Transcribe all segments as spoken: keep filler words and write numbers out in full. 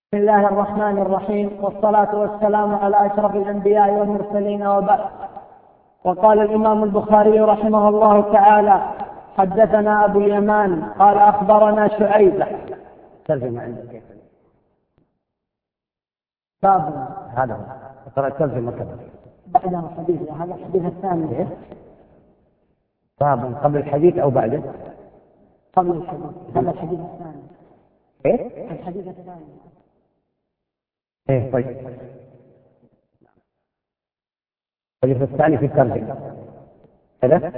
بسم الله الرحمن الرحيم، والصلاة والسلام على أشرف الأنبياء والمرسلين، وبعد. وقال الإمام البخاري رحمه الله تعالى: حدثنا أبو اليمان قال أخبرنا شعيب. ترجمة عندك باب هذا ترى ترجمة كذا بعد الحديث، هذا الحديث الثاني. إيه؟ باب قبل الحديث أو بعده؟ قبل الحديث. هذا الحديث الثاني. إيه؟ الحديث الثاني. إيه طيب. الحديث الثاني في الترجمة كذا.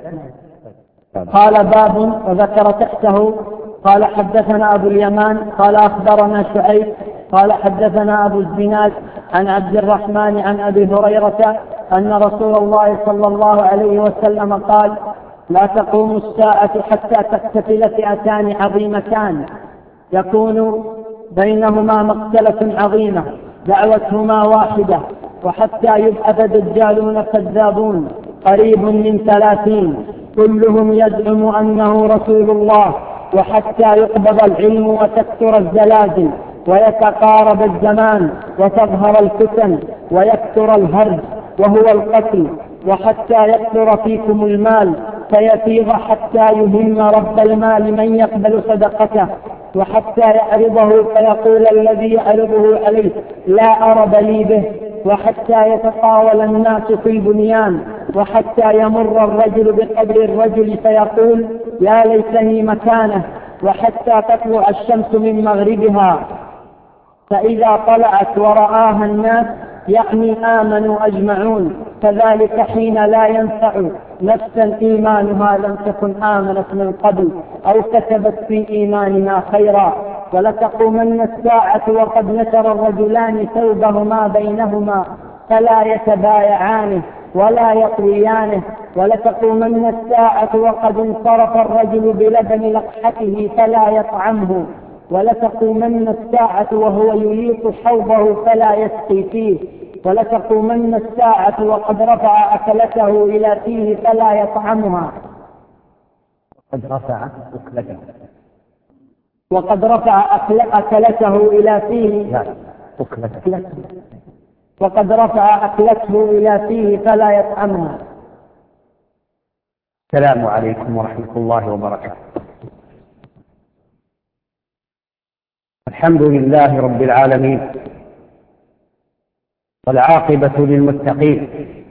قال: باب. وذكر تحته قال: حدثنا أبو اليمان قال أخبرنا شعيب قال حدثنا أبو الزناد عن عبد الرحمن عن أبي هريرة أن رسول الله صلى الله عليه وسلم قال: لا تقوم الساعة حتى تقتتل فئتان عظيمتان يكون بينهما مقتلة عظيمة دعوتهما واحدة، وحتى يبعث دجالون كذابون قريب من ثلاثين كلهم يزعم أنه رسول الله، وحتى يقبض العلم وتكثر الزلازل ويتقارب الزمان وتظهر الفتن ويكثر الهرج وهو القتل، وحتى يكثر فيكم المال فيفيض حتى يهم رب المال من يقبل صدقته، وحتى يعرضه فيقول الذي يعرضه عليه لا أرب لي به، وحتى يتطاول الناس في البنيان، وحتى يمر الرجل بقبر الرجل فيقول يا ليتني مكانه، وحتى تطلع الشمس من مغربها فإذا طلعت ورآها الناس يعني آمنوا أجمعون، فذلك حين لا ينفع نفسا إيمانها لم تكن آمنت من قبل أو كسبت في إيمانها خيرا. ولتقومن الساعة وقد نشر الرجلان ثوبهما بينهما فلا يتبايعانه ولا يطويانه. ولتقومن الساعة وقد انصرف الرجل بلبن لقحته فلا يطعمه. ولتقومن الساعة وهو يليق حوضه فلا يسقي فيه. ولتقومن الساعة وقد رفع أكلته إلى فيه فلا يطعمها. قد رفع أكلته وقد رفع أكلته إلى فيه لا أكلته وقد رفع أكلته إلى فيه فلا يطعمها. السلام عليكم ورحمة الله وبركاته. الحمد لله رب العالمين، والعاقبة للمتقين،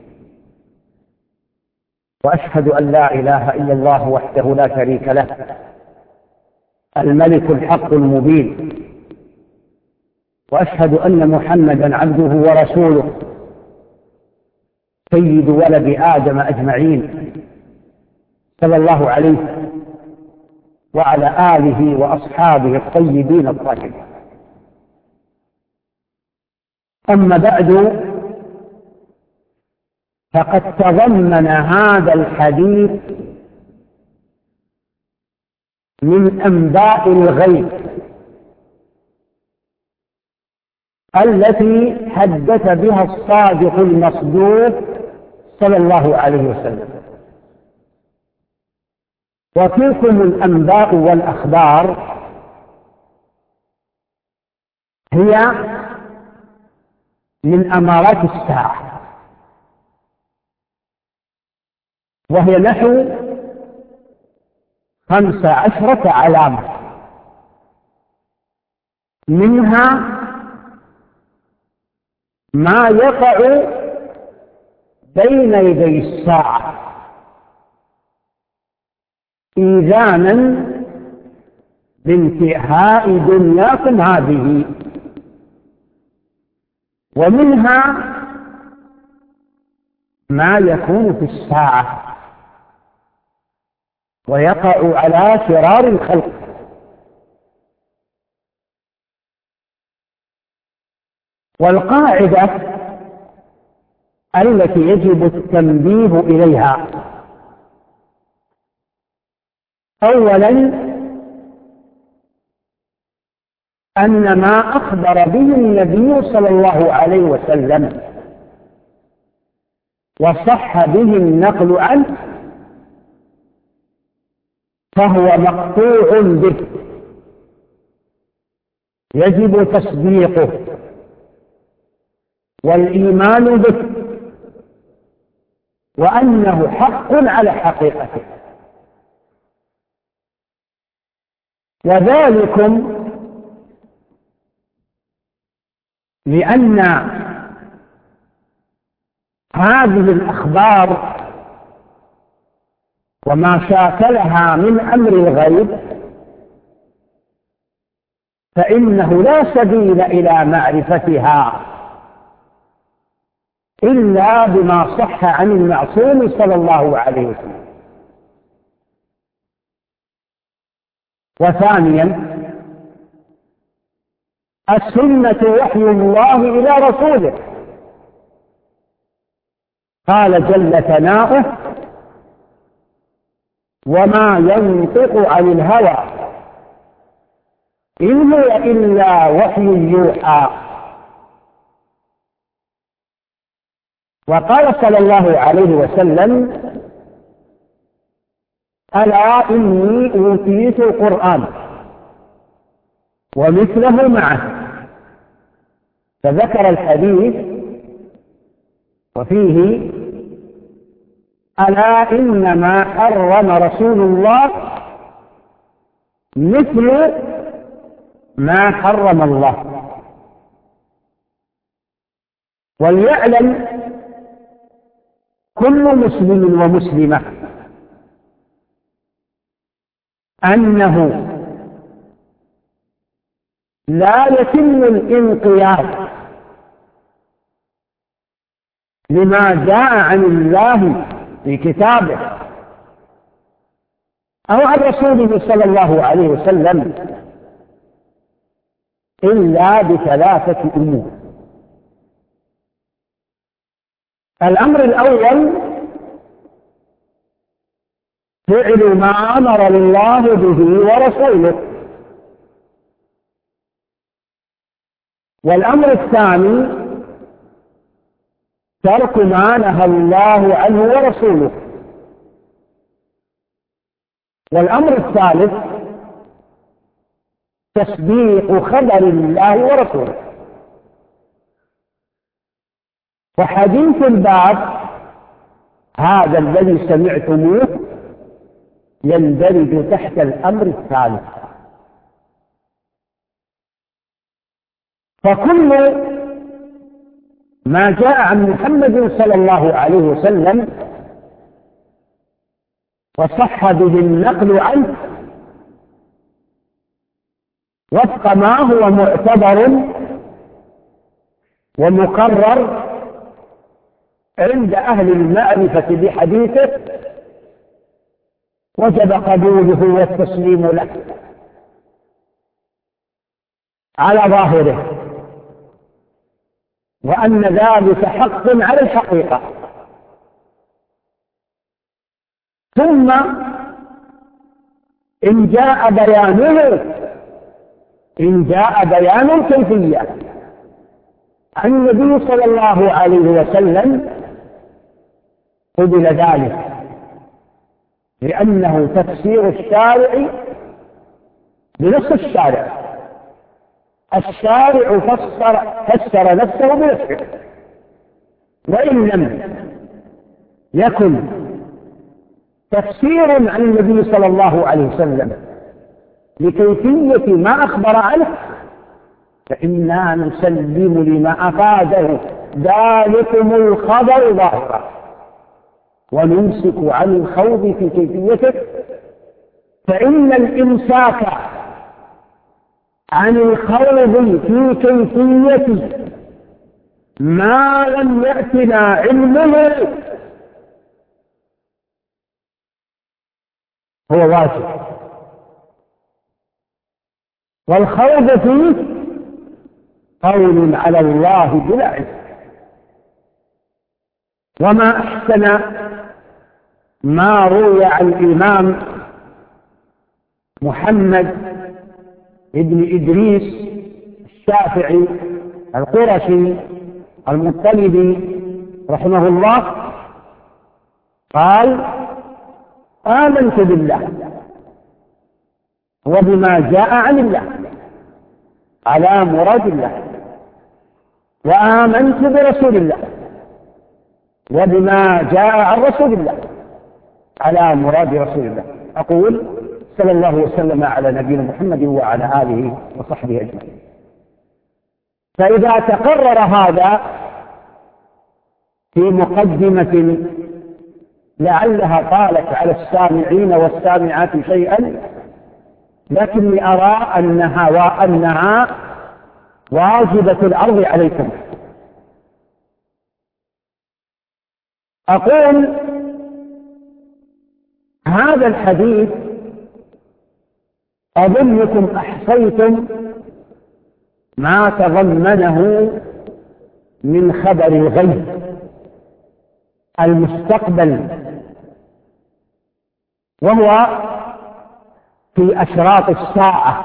وأشهد أن لا إله إلا الله وحده لا شريك له الملك الحق المبين، وأشهد أن محمدا عبده ورسوله سيد ولد آدم أجمعين صلى الله عليه وعلى آله وأصحابه الطيبين الطاهرين. أما بعد، فقد تضمن هذا الحديث من أنباء الغيب التي حدث بها الصادق المصدوق صلى الله عليه وسلم. وتلكم الأنباء والأخبار هي من أمارات الساعة، وهي نحو خمس عشرة علامة، منها ما يقع بين يدي الساعة إيذانا بانتهاء دنياكم هذه، ومنها ما يكون في الساعة ويقع على شرار الخلق. والقاعدة التي يجب التنبيه إليها: أولا، أن ما أخبر به النبي صلى الله عليه وسلم وصح به النقل عنه فهو مقطوع به، يجب تصديقه والإيمان به وأنه حق على حقيقته. وذلكم لأن هذه الأخبار وما شاكلها من أمر الغيب فإنه لا سبيل إلى معرفتها إلا بما صح عن المعصوم صلى الله عليه وسلم. وثانيا السنة وحي الله إلى رسوله، قال جل ثناؤه: وما ينطق عن الهوى إن هو إلا وحي يوحى. وقال صلى الله عليه وسلم: ألا إني أوتيت القرآن ومثله معه، فذكر الحديث وفيه: ألا إنما حرم رسول الله مثل ما حرم الله. وليعلم كل مسلم ومسلمة أنه لا يتم الانقياد لما جاء عن الله في كتابه أو عن رسوله صلى الله عليه وسلم إلا بثلاثة أمور. الأمر الأول فعل ما أمر الله به ورسوله، والأمر الثاني ترك ما نهى الله عنه ورسوله، والأمر الثالث تصديق خبر الله ورسوله. وحديث الباب هذا الذي سمعتموه يندرج تحت الأمر الثالث. فكل ما جاء عن محمد صلى الله عليه وسلم وصح به النقل عنه وفق ما هو معتبر ومقرر عند أهل المعرفة بحديثه وجب قبوله والتسليم له على ظاهره، وأن ذلك حق على الحقيقة. ثم إن جاء بيانه إن جاء بيان الكيفية عن النبي صلى الله عليه وسلم قبل ذلك، لأنه تفسير الشارع بنص الشارع. الشارع فسر, فسر نفسه بنفسه، وإن لم يكن تفسير عن النبي صلى الله عليه وسلم لكيفية ما أخبر عنه فإنا نسلم لما أفاده ذلكم الخبر ظاهرا، ونمسك عن الخوض في كيفيته، فإن الإمساك عن الخوض في كيفية ما لم يأتنا علمه هو واجب، والخوض فيه قول على الله بلا علم. وما أحسن ما روي عن الإمام محمد ابن إدريس الشافعي القرشي المطلبي رحمه الله قال: آمنت بالله وبما جاء عن الله على مراد الله، وآمنت برسول الله وبما جاء عن رسول الله على مراد رسول الله. أقول صلى الله وسلم على نبينا محمد وعلى آله وصحبه أجمعين. فإذا تقرر هذا في مقدمة لعلها طالت على السامعين والسامعات شيئا، لكني أرى أنها وأنها واجبة الأرض عليكم. أقول هذا الحديث أظنكم أحصيتم ما تضمنه من خبر الغيب المستقبل، وهو في أشراط الساعة.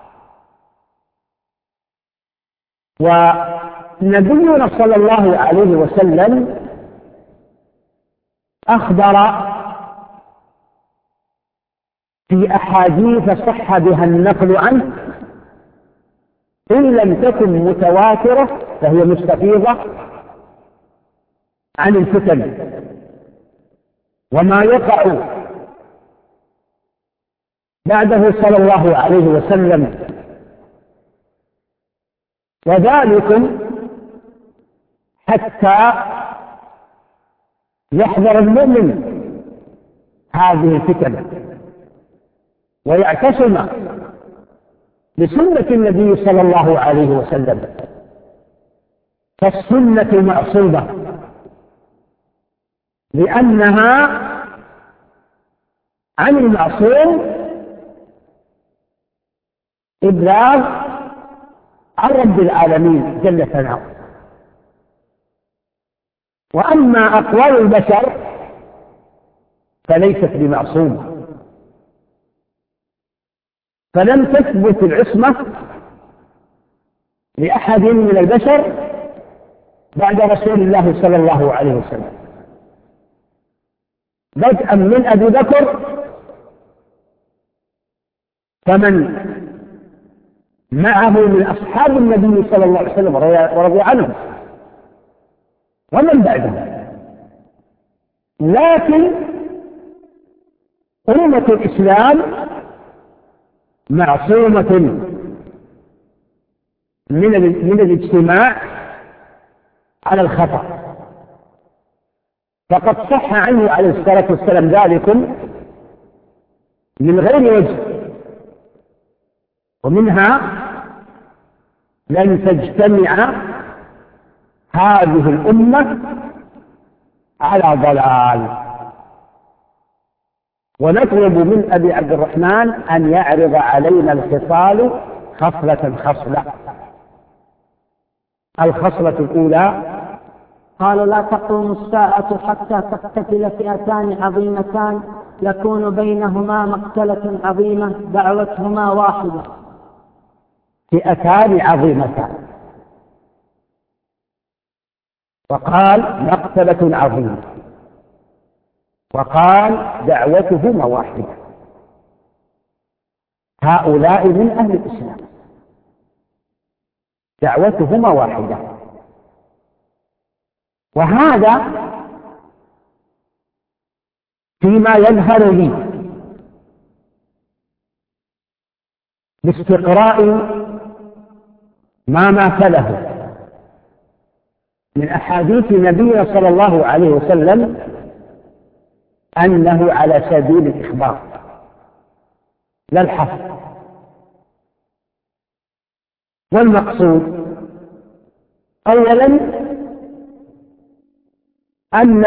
ونبينا صلى الله عليه وسلم أخبر في أحاديث صح بها النقل عنه، إن لم تكن متواترة فهي مستفيضة عن الفتن وما يقع بعده صلى الله عليه وسلم. وذلكم حتى يحذر المؤمن هذه الفتن ويعتصم بسنة النبي صلى الله عليه وسلم، فالسنة معصومة لأنها عن المعصوم إبلاغ عن رب العالمين جل ثناؤه. وأما أقوال البشر فليست بمعصومة، فلم تثبت العصمة لأحد من البشر بعد رسول الله صلى الله عليه وسلم، بدءا من أبي بكر فمن معه من أصحاب النبي صلى الله عليه وسلم ورضي عنهم ومن بعدهم. لكن أمة الإسلام معصومة من من الاجتماع على الخطأ، فقد صح عنه عليه الصلاة والسلام ذلك من غير وجه، ومنها لن تجتمع هذه الأمة على ضلال. ونطلب من أبي عبد الرحمن أن يعرض علينا الخصال خصلة خصلة. الخصلة الأولى: قال لا تقوم الساعة حتى تقتتل فئتان عظيمتان يكون بينهما مقتلة عظيمة دعوتهما واحدة. فئتان عظيمتان، وقال مقتلة عظيمة، وقال دعوتهما واحدة. هؤلاء من أهل الإسلام دعوتهما واحدة. وهذا فيما يظهر لي باستقراء ما مثله من أحاديث نبينا صلى الله عليه وسلم أنه على سبيل الإخبار لا الحصر. والمقصود أولا أن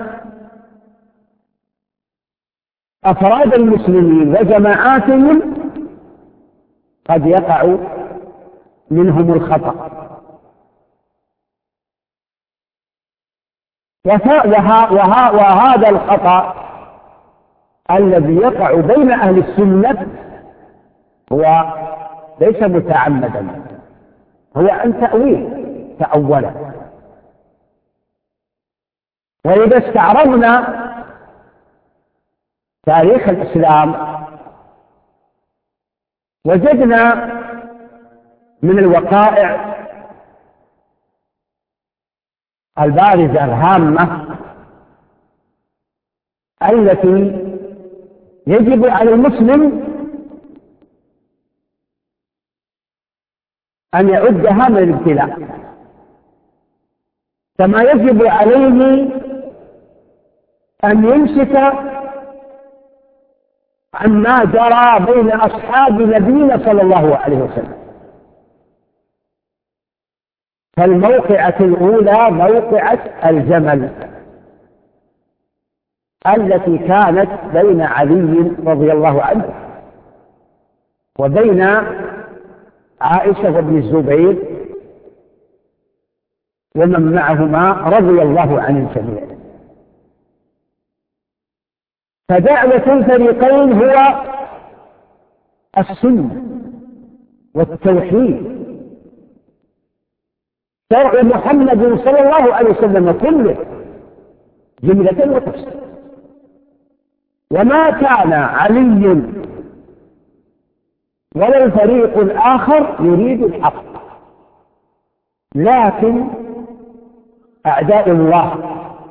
أفراد المسلمين وجماعاتهم قد يقع منهم الخطأ، وها وهذا الخطأ الذي يقع بين أهل السنة هو ليس متعمدا، هو أن تأويل تأوله. وإذا استعرضنا تاريخ الإسلام وجدنا من الوقائع البارزة الهامة التي يجب على المسلم أن يعدها من الابتلاء، كما يجب عليه أن يمسك عما جرى بين أصحاب نبينا صلى الله عليه وسلم. فالموقعة الأولى موقعة الجمل التي كانت بين علي رضي الله عنه وبين عائشة وابن الزبير ومن معهما رضي الله عن الجميع. فدعوة الفريقين هو السنة والتوحيد، شرع محمد صلى الله عليه وسلم كله جملة وتفصيل. وما كان علي ولا الفريق الآخر يريد الحق، لكن أعداء الله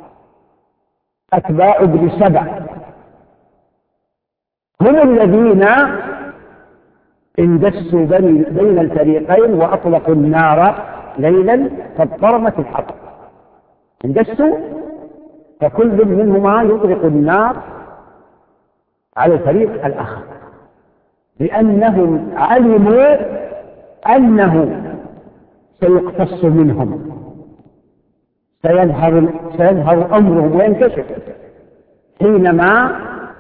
أتباع ابن سبع هم الذين اندسوا بين الفريقين وأطلقوا النار ليلا فاضطرمت الحطب. اندسوا، فكل منهما يطلق النار على الفريق الآخر، لأنهم علموا أنه سيقتص منهم، سيظهر سيظهر أمرهم وينكشف حينما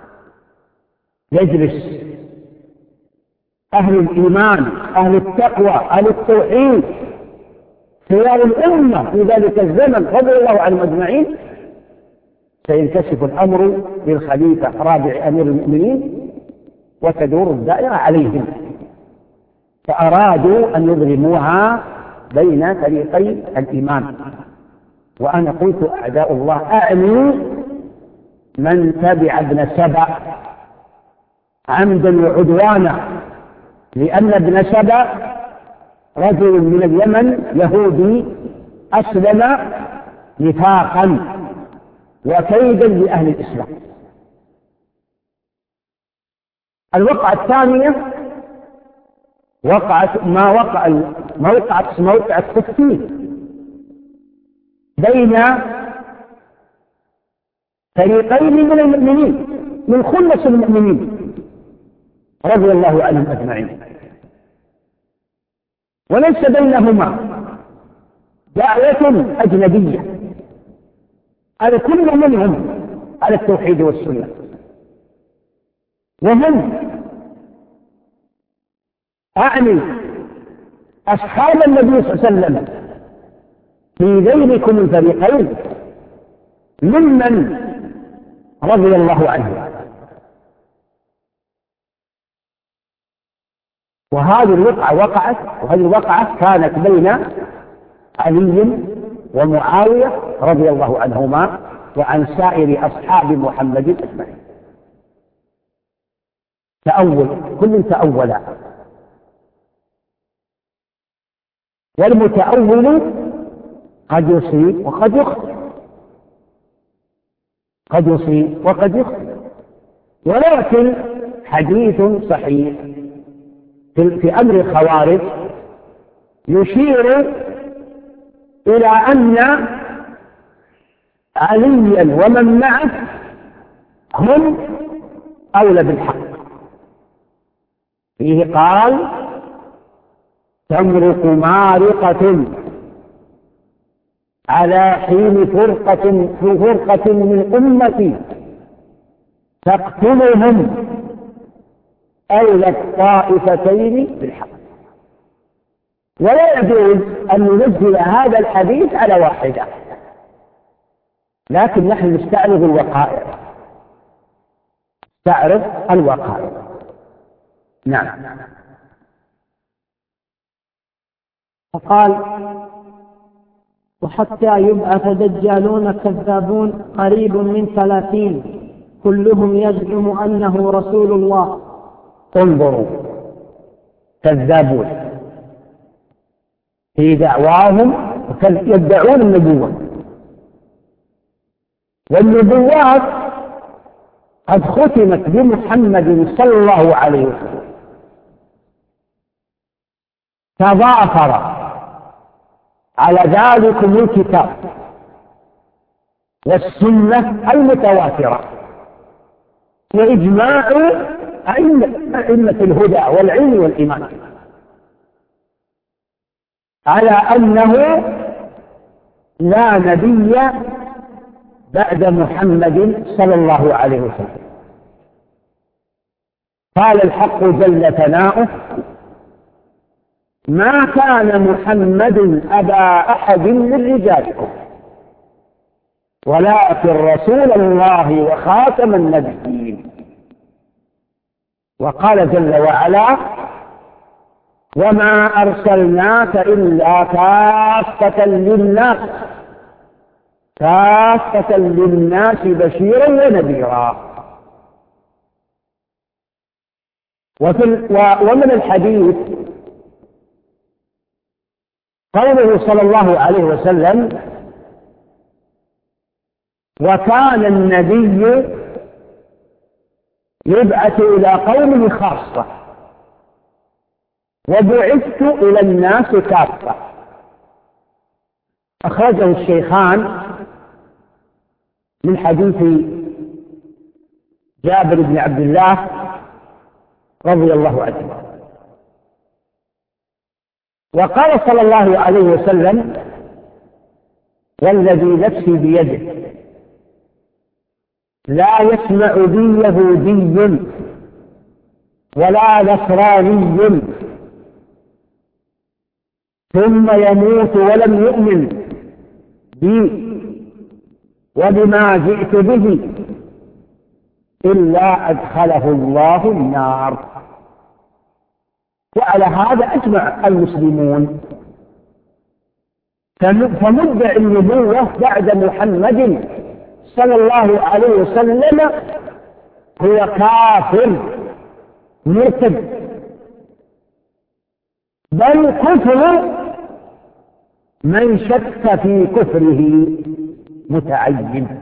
يجلس أهل الإيمان أهل التقوى أهل التوحيد خيار الأمة في ذلك الزمن رضي الله عنهم أجمعين، سينكشف الأمر للخليفة رابع أمير المؤمنين وتدور الدائرة عليهم. فأرادوا أن يظلموها بين فريقي الإيمان. وأنا قلت أعداء الله أعني من تبع ابن سبع عمدا وعدوانا، لأن ابن سبع رجل من اليمن يهودي أسلم نفاقا وكيدا لأهل الإسلام. الوقعة الثانية وقعت ما وقع موقعة موقع التفكير بين فريقين من المؤمنين من خلص المؤمنين رضي الله عنهم أجمعين، وليس بينهما دعوة أجنبية، على كل منهم على التوحيد والسنة، وهم أعني أصحاب النبي صلى الله عليه وسلم في ذيلكم الفريقين ممن رضي الله عنه. وهذه الوقعة وقعت وهذه الوقعة كانت بين علي ومعاوية رضي الله عنهما وعن سائر أصحاب محمد أجمعين. تأول، كل تأولا، والمتأول قد يصيب وقد يخطئ، قد يصيب وقد يخطئ، ولكن حديث صحيح في أمر الخوارج يشير إلى أن عليا ومن معه هم أولى بالحق. فيه قال: تمرق مارقة على حين فرقة في فرقة من أمتي تقتلهم أولى الطائفتين بالحق. ولا يجوز أن ننزل هذا الحديث على واحدة، لكن نحن نستعرض الوقائع، نستعرض الوقائع. نعم. فقال: وحتى يبعث دجالون كذابون قريب من ثلاثين كلهم يزعم أنه رسول الله. انظروا، كذابون في دعواهم يدعون النبوة، والنبوات قد ختمت بمحمد صلى الله عليه وسلم، تضافر على ذلكم الكتاب والسنة المتواترة وإجماع أئمة الهدى والعلم والإيمان على أنه لا نبي بعد محمد صلى الله عليه وسلم. قال الحق جل ثناؤه: ما كان محمد أبا أحد من رجالكم ولكن رسول الله وخاتم النبيين. وقال جل وعلا: وما أرسلناك إلا كافة للناس كافة للناس بشيرا ونذيرا. ومن الحديث قوله صلى الله عليه وسلم: وكان النبي يبعث إلى قومه خاصة وبعثت إلى الناس كافة. أخرجه الشيخان من حديث جابر بن عبد الله رضي الله عنه. وقال صلى الله عليه وسلم: والذي نفسي بيده لا يسمع بي يهودي ولا نصراني ثم يموت ولم يؤمن بي وبما جئت به إلا أدخله الله النار. وعلى هذا أجمع المسلمون، فمدعي النبوة بعد محمد صلى الله عليه وسلم هو كافر مرتد، بل كفر من شك في كفره متعين،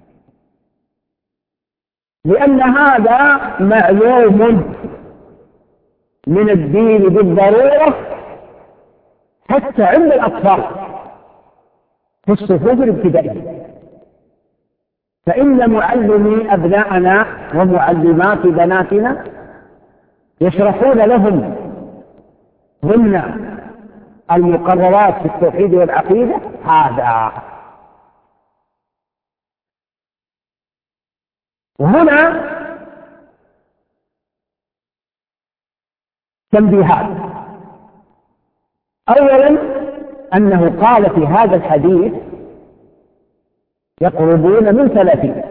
لأن هذا معلوم من الدين بالضرورة حتى عند الأطفال في الصفوف الابتدائية. فإن معلمي أبناءنا ومعلمات بناتنا يشرحون لهم ضمن المقررات في التوحيد والعقيدة هذا. وهنا تنبيهات. أولا أنه قال في هذا الحديث يقربون من ثلاثين،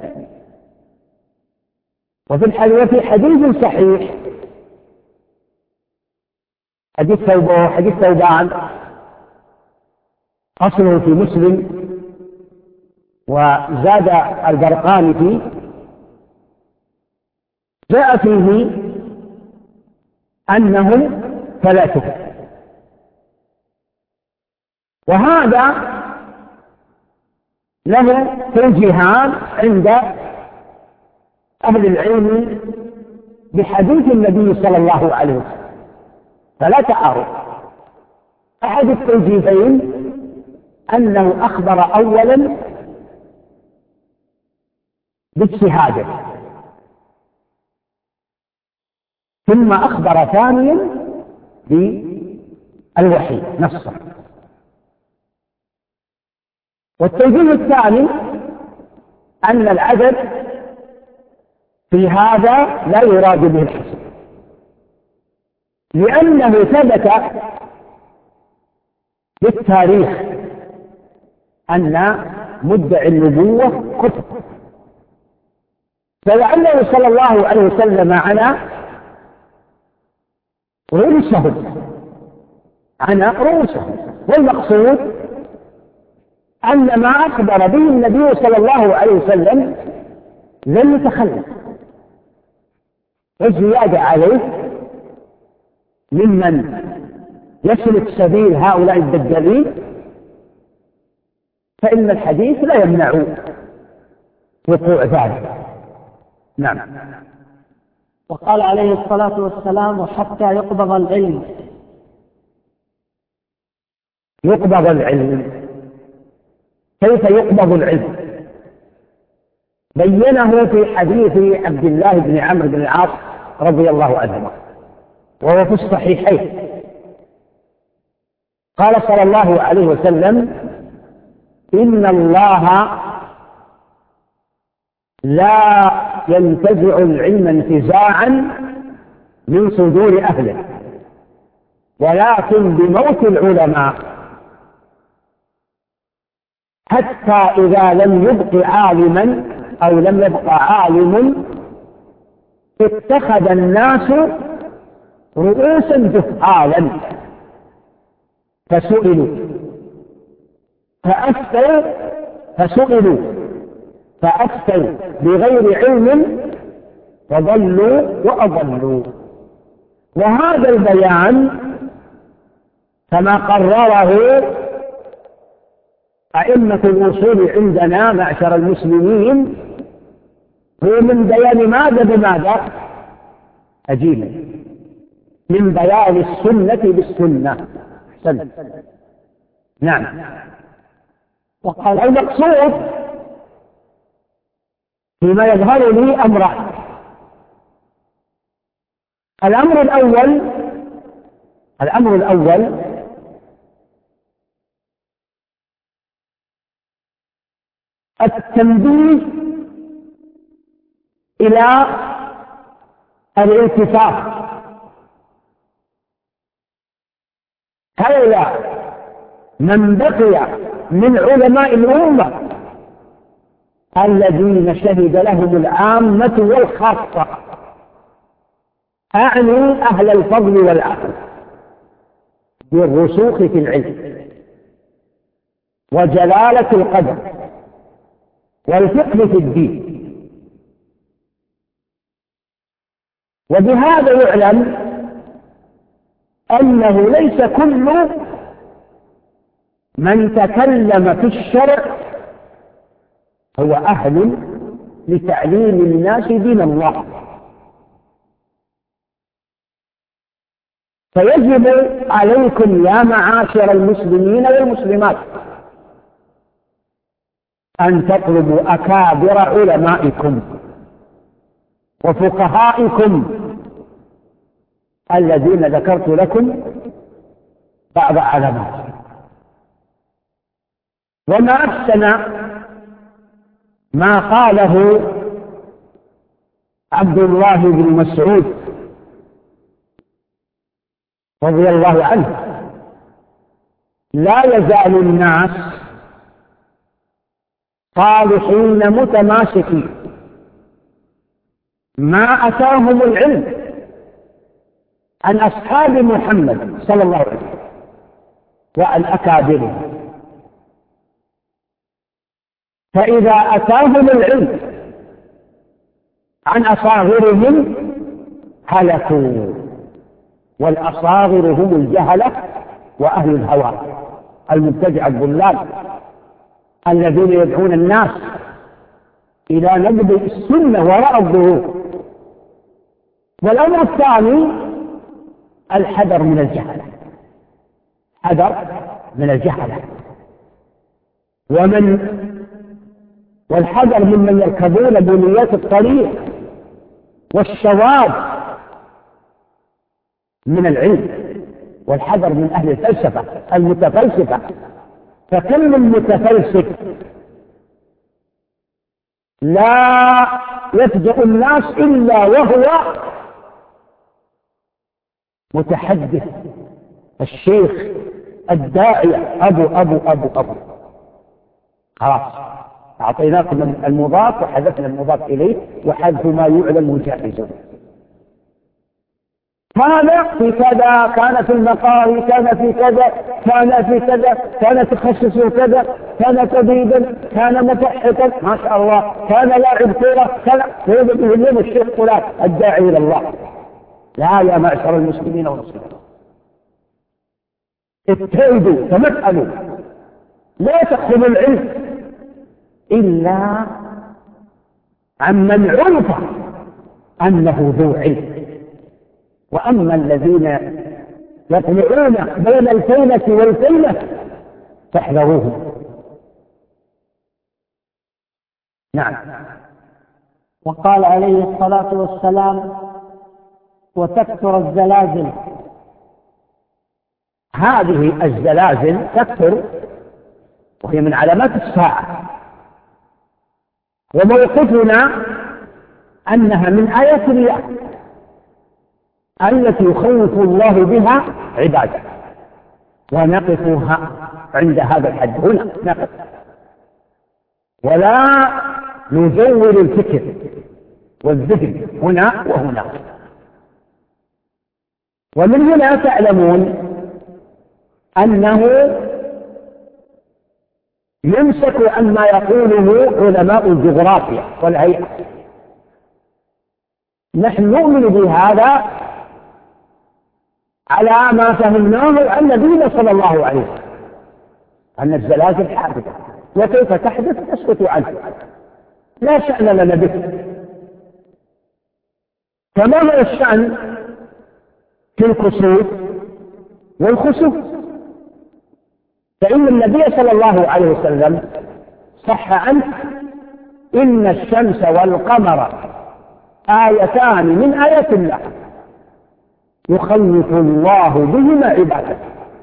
وفي الحديث حديث صحيح حديث ثوبان حديث ثوبان أصله في مسلم وزاد البرقاني فيه، جاء فيه أنهم ثلاثة. وهذا له توجيهان عند أهل العلم بحديث النبي صلى الله عليه وسلم، فلا تعارض. أحد التوجيهين أنه أخبر أولا بالشهادة ثم أخبر ثانيا بالوحي نصا. والتوجيه الثاني أن العدد في هذا لا يراد به الحصر، لأنه ثبت بالتاريخ أن مدعي النبوة كتب، فلعله صلى الله عليه وسلم على رؤوسهم على رؤوسهم. والمقصود أن ما أخبر به النبي صلى الله عليه وسلم لم يتخلف، والزيادة عليه ممن يسلك سبيل هؤلاء الدجالين فإن الحديث لا يمنع وقوع ذلك. نعم. وقال عليه الصلاة والسلام حتى يقبض العلم. يقبض العلم، كيف يقبض العلم؟ بينه في حديث عبد الله بن عمرو بن العاص رضي الله عنهما وهو في الصحيحين. قال صلى الله عليه وسلم إن الله لا ينتزع العلم انتزاعا من صدور أهله ولكن بموت العلماء، حتى إذا لم يبق عالما أو لم يبق عالم اتخذ الناس رؤوسا جهالا فسئلوا فأفتوا فسئلوا فأفتوا بغير علم فضلوا وأضلوا. وهذا البيان كما قرره أئمة الوصول عندنا معشر المسلمين هو من بيان ماذا بماذا؟ أجيبا من بيان السنة بالسنة. سنة. نعم. وقال المقصود فيما يظهر لي أمران. الأمر الأول الأمر الأول التنبيه إلى الالتفات. هؤلاء من بقي من علماء الأمة الذين شهد لهم العامة والخاصة، أعني أهل الفضل والعقل بالرسوخ في العلم وجلالة القدر والفقه في الدين. وبهذا يعلم أنه ليس كل من تكلم في الشرع هو أهل لتعليم الناس دين الله. فيجب عليكم يا معاشر المسلمين والمسلمات أن تطلبوا أكابر علمائكم وفقهائكم الذين ذكرت لكم بعض علامات. وما أحسن ما قاله عبد الله بن مسعود رضي الله عنه: لا يزال الناس صالحين متماسكين ما أتاهم العلم عن أصحاب محمد صلى الله عليه وسلم وعن أكابرهم، فإذا أتاهم العلم عن أصاغرهم هلكوا، والأصاغر هم الجهلة وأهل الهوى المبتدع الضلال الذين يدعون الناس إلى نبذ السنة وراء الظهور. والأمر الثاني الحذر من الجهلة، حذر من الجهلة ومن والحذر ممن يركبون بنيات الطريق والشواذ من العلم، والحذر من أهل الفلسفة المتفلسفة. فكم من متفلسف لا يفجأ الناس إلا وهو متحدث الشيخ الداعية أبو أبو أبو أبو خلاص أعطيناكم المضاف وحذفنا المضاف إليه وحذف ما يعلم جائز. كان في كذا، كان في المقاهي، كان في كذا، كان في كذا، كان تخصص كذا، كان طبيبا، كان مفحطا، ما شاء الله، كان لاعب كورة، كان يقول الشيخ فلان الداعي إلى الله. لا يا معشر المسلمين والمسلمات، ابتعدوا فمسألوا، لا تأخذوا العلم إلا عمن عرف أنه ذو علم. وأما الذين يطلعون بين الفينة والفينة فاحذروهم. نعم. وقال عليه الصلاة والسلام: وتكثر الزلازل. هذه الزلازل تكثر وهي من علامات الساعة، وموقفنا أنها من آيات الله التي يخوف الله بها عباده، ونقفها عند هذا الحد. هنا نقف ولا نزور الفكر والذهن هنا وهنا. ومن هنا تعلمون أنه يمسك عما يقوله علماء الجغرافيا والهيئة. نحن نؤمن بهذا على ما فهمناه عن نبينا صلى الله عليه وسلم أن الزلازل حادثة، وكيف تحدث نسكت عنه، لا شأن لنا به. كما هو الشأن في الكسوف والخسوف، فإن النبي صلى الله عليه وسلم صح عنه: إن الشمس والقمر آيتان من آيات الله يخوف الله بهما عباده.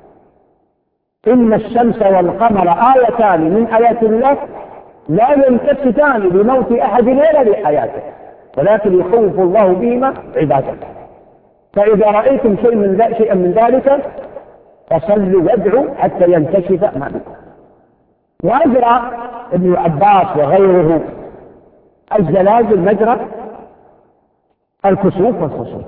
إن الشمس والقمر آيتان من آيات الله لا ينكسفان بموت أحد ولا بحياته، ولكن يخوف الله بهما عباده. فإذا رأيتم شيء من شيئا من ذلك فصلوا وادعوا حتى ينكشف ما بكم. وأجرى ابن عباس وغيره الزلازل مجرى الكسوف والخسوف،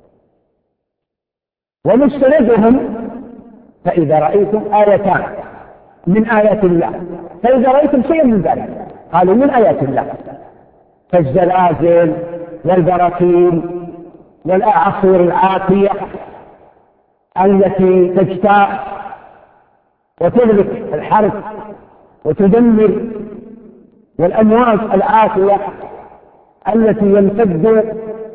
ومستندهم: فإذا رأيتم آيتان من آيات الله، فإذا رأيتم شيئا من ذلك قالوا من آيات الله، فالزلازل والبراكين والأعاصير العاتية التي تجتاح وتهلك الحرث وتدمر، والأمواج العاتية التي يمتد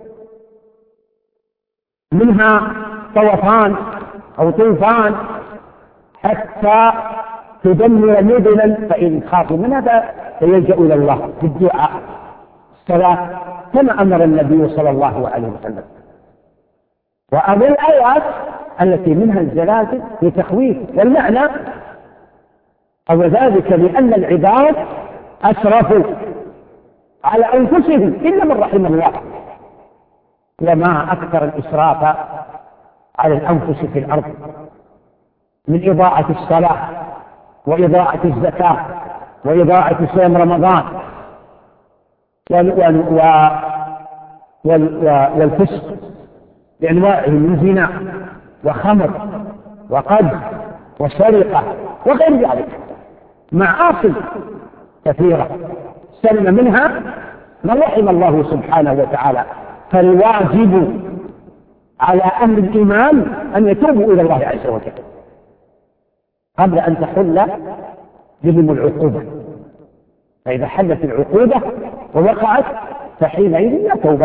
منها طوفان أو طوفان حتى تدمر مدنا، فإن خافوا منها فيلجأ إلى الله بالدعاء الصلاة كما أمر النبي صلى الله عليه وسلم. وأما الآيات التي منها الزلازل لتخويف، والمعنى أو ذلك لأن العباد أسرفوا على أنفسهم إلا من رحم الله، وما أكثر الإسراف على الأنفس في الأرض من إضاعة الصلاة وإضاعة الزكاة وإضاعة صيام رمضان والفسق بأنواعه من زنا وخمر وقذف وسرقة وغير ذلك، معاصي كثيرة سلم منها من رحم الله سبحانه وتعالى. فالواجب على أهل الإيمان أن يتوبوا إلى الله عز وجل قبل أن تحل بهم العقوبة، فإذا حلت العقوبة ووقعت فحينئذ لا توبة.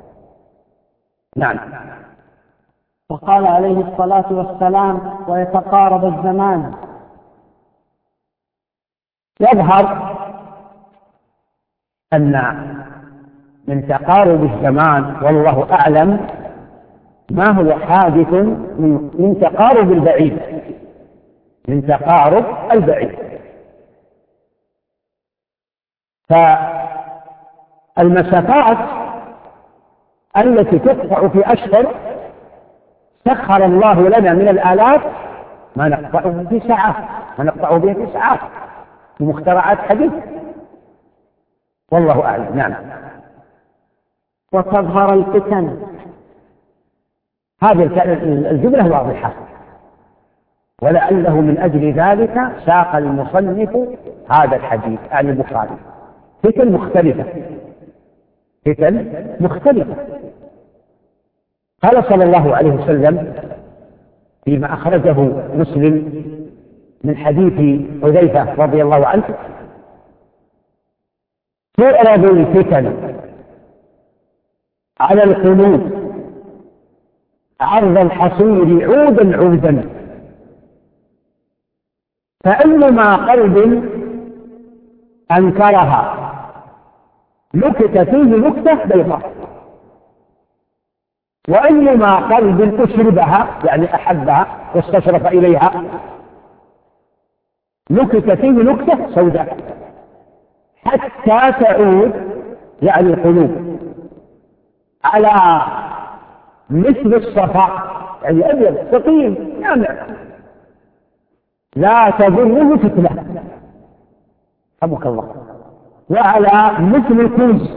نعم. وقال عليه الصلاة والسلام: ويتقارب الزمان. يظهر أن من تقارب الزمان والله أعلم ما هو حادث من, من تقارب البعيد من تقارب البعيد. فالمسافات التي تقطع في أشهر سخر الله لنا من الآلاف ما نقطعه في ساعات، ما نقطعه به في ساعات بمخترعات حديث، والله أعلم. نعم. وتظهر الفتن. هذه الجملة واضحة، ولعله من أجل ذلك ساق المصنف هذا الحديث عن البخاري. فتن مختلفة، فتن مختلفة. قال صلى الله عليه وسلم: فيما أخرجه مسلم من حديث حذيفة رضي الله عنه: تعرض الفتن على القلوب عرض الحصير عودا عودا، فأيما قلب أنكرها نكت فيه نكتة بيضاء، وأيما قلب أشربها يعني أحبها واستشرف إليها نكت فيه نكتة سوداء، حتى تعود يعني القلوب على مثل الصفاء يعني أبيض سقيم جامع لا تضره فتنة، حبك الله، وعلى مثل الكوز،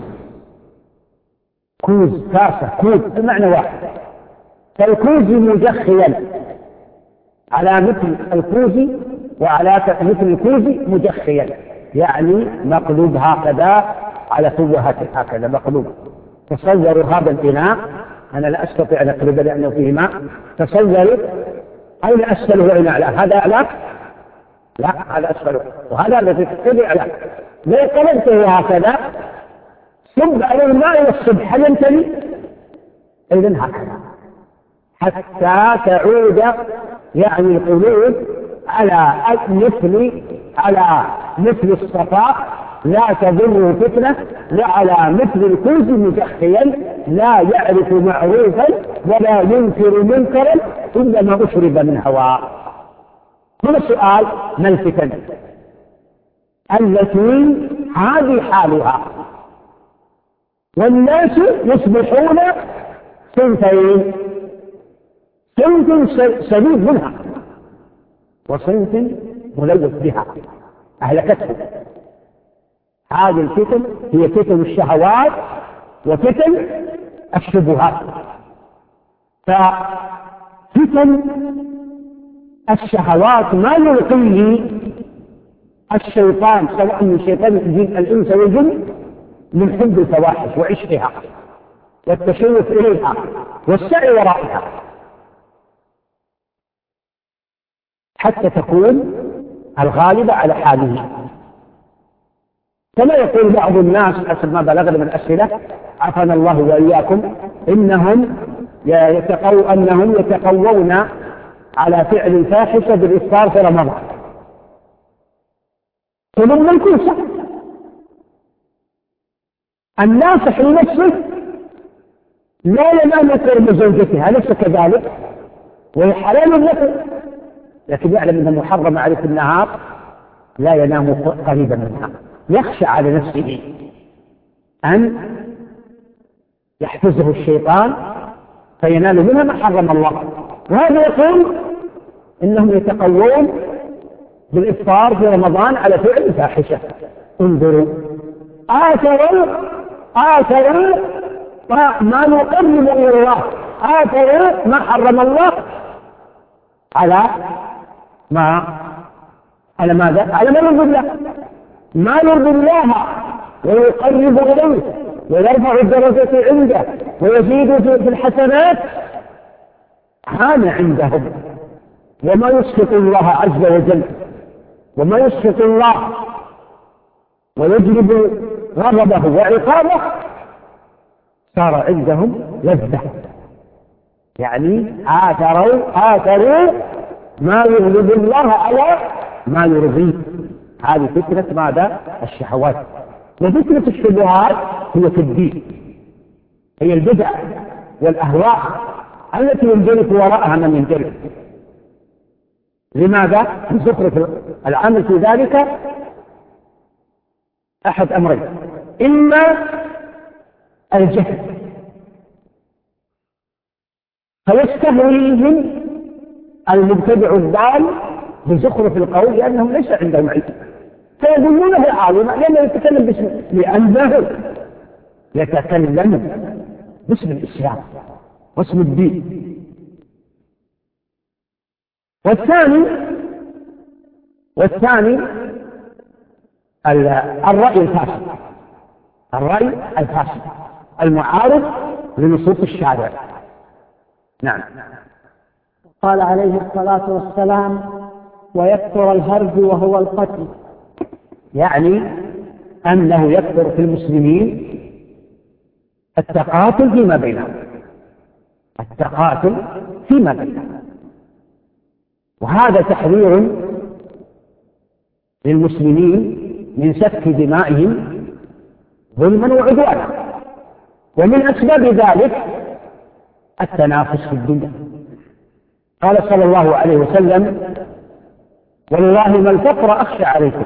كوز كاسة كوز المعنى واحد، فالكوز مجخيا على مثل الكوز وعلى مثل الكوز مجخيا يعني مقلوب هكذا على فوهة هكذا مقلوب. تصوروا هذا الإناء، أنا لا أستطيع أن أقلب لأنه فيه ماء، تصوروا أين أسفله وأين أعلاه؟ هذا أعلاه؟ لا هذا أسفله، وهذا الذي تحتوي أعلاه. لو قلبته هكذا صب على الماء والصب هل يمتلي؟ إذن هكذا حتى تعود يعني القلوب على مثل على مثل الصفاء لا تضر فتنة، لا على مثل الكوز مجخيا لا يعرف معروفا ولا ينكر منكرا إلا ما أشرب من هواء. هنا السؤال: ما الفتن التي هذه حالها والناس يصبحون صنفين، صنف سليم منها وصنف ملوث بها أهلكته. هذه الفتن هي فتن الشهوات وفتن الشبهات. ففتن الشهوات ما يلقيه الشيطان سواء من شيطان الإنس والجن من حب الفواحش وعشقها والتشوف إليها والسعي ورائها حتى تكون الغالبة على حاله. كما يقول بعض الناس حسب ما بلغنا من الأسئلة عافانا الله وإياكم إنهم يتقو أنهم يتقوون على فعل الفاحشة بالإفطار في رمضان، ثم الكوسة الناصح لنفسه لا ينام يقرب زوجته أليس كذلك؟ وهي حلال له، لكن يعلم أنه محرم عليه في النهار لا ينام قريبا منها، يخشى على نفسه أن يحفزه الشيطان فينال منها ما حرم الله. وهذا يقول إنهم يتقوون بالإفطار في رمضان على فعل الفاحشة. انظروا آثروا آثروا ما نقرب إلى الله، آثروا ما حرم الله على ما على ماذا؟ على ما يرضي الله، ما يرضي الله ويقرب إليه ويرفع الدرجة عنده ويزيد في الحسنات هان عندهم. وما يسخط الله عز وجل وما يسخط الله ويجلب غضبه وعقابه صار عندهم لذة، يعني آثروا آثروا ما يغضب الله على ما يرضيه. هذه فكرة ماذا؟ الشهوات. وفكرة الشبهات هي في الدين، هي البدع والأهواء التي ينجرف وراءها من ينجرف. لماذا؟ زخرف العمل في ذلك أحد أمرين: إما الجهل فيستهويهم المبتدع الضال بزخرف القول لأنهم ليس عندهم علم فيظنونه عالما لأنه يتكلم باسم لأنه يتكلم باسم الإسلام واسم الدين. والثاني والثاني الرأي الفاسد، الرأي الفاسد المعارض لنصوص الشارع. نعم. قال عليه الصلاة والسلام: ويكثر الهرج وهو القتل. يعني أنه يكثر في المسلمين التقاتل فيما بينهم، التقاتل فيما بينهم، وهذا تحذير للمسلمين من سفك دمائهم ظلما وعدوانا. ومن أسباب ذلك التنافس في الدنيا. قال صلى الله عليه وسلم: والله ما الفقر أخشى عليكم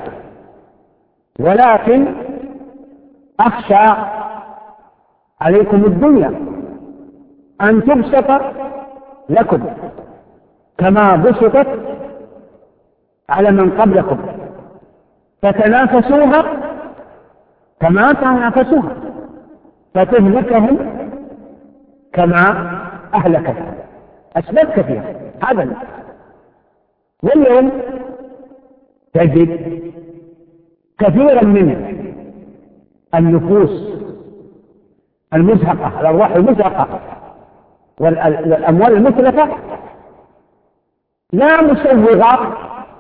ولكن أخشى عليكم الدنيا أن تبسط لكم كما بسطت على من قبلكم فتنافسوها كما تنافسوها فتهلكهم كما أهلكتهم. أسباب كثيرة هذا. واليوم تجد كثيرا من النفوس المزهقة، الأرواح المزهقة والأموال المتلفة لا مسوغة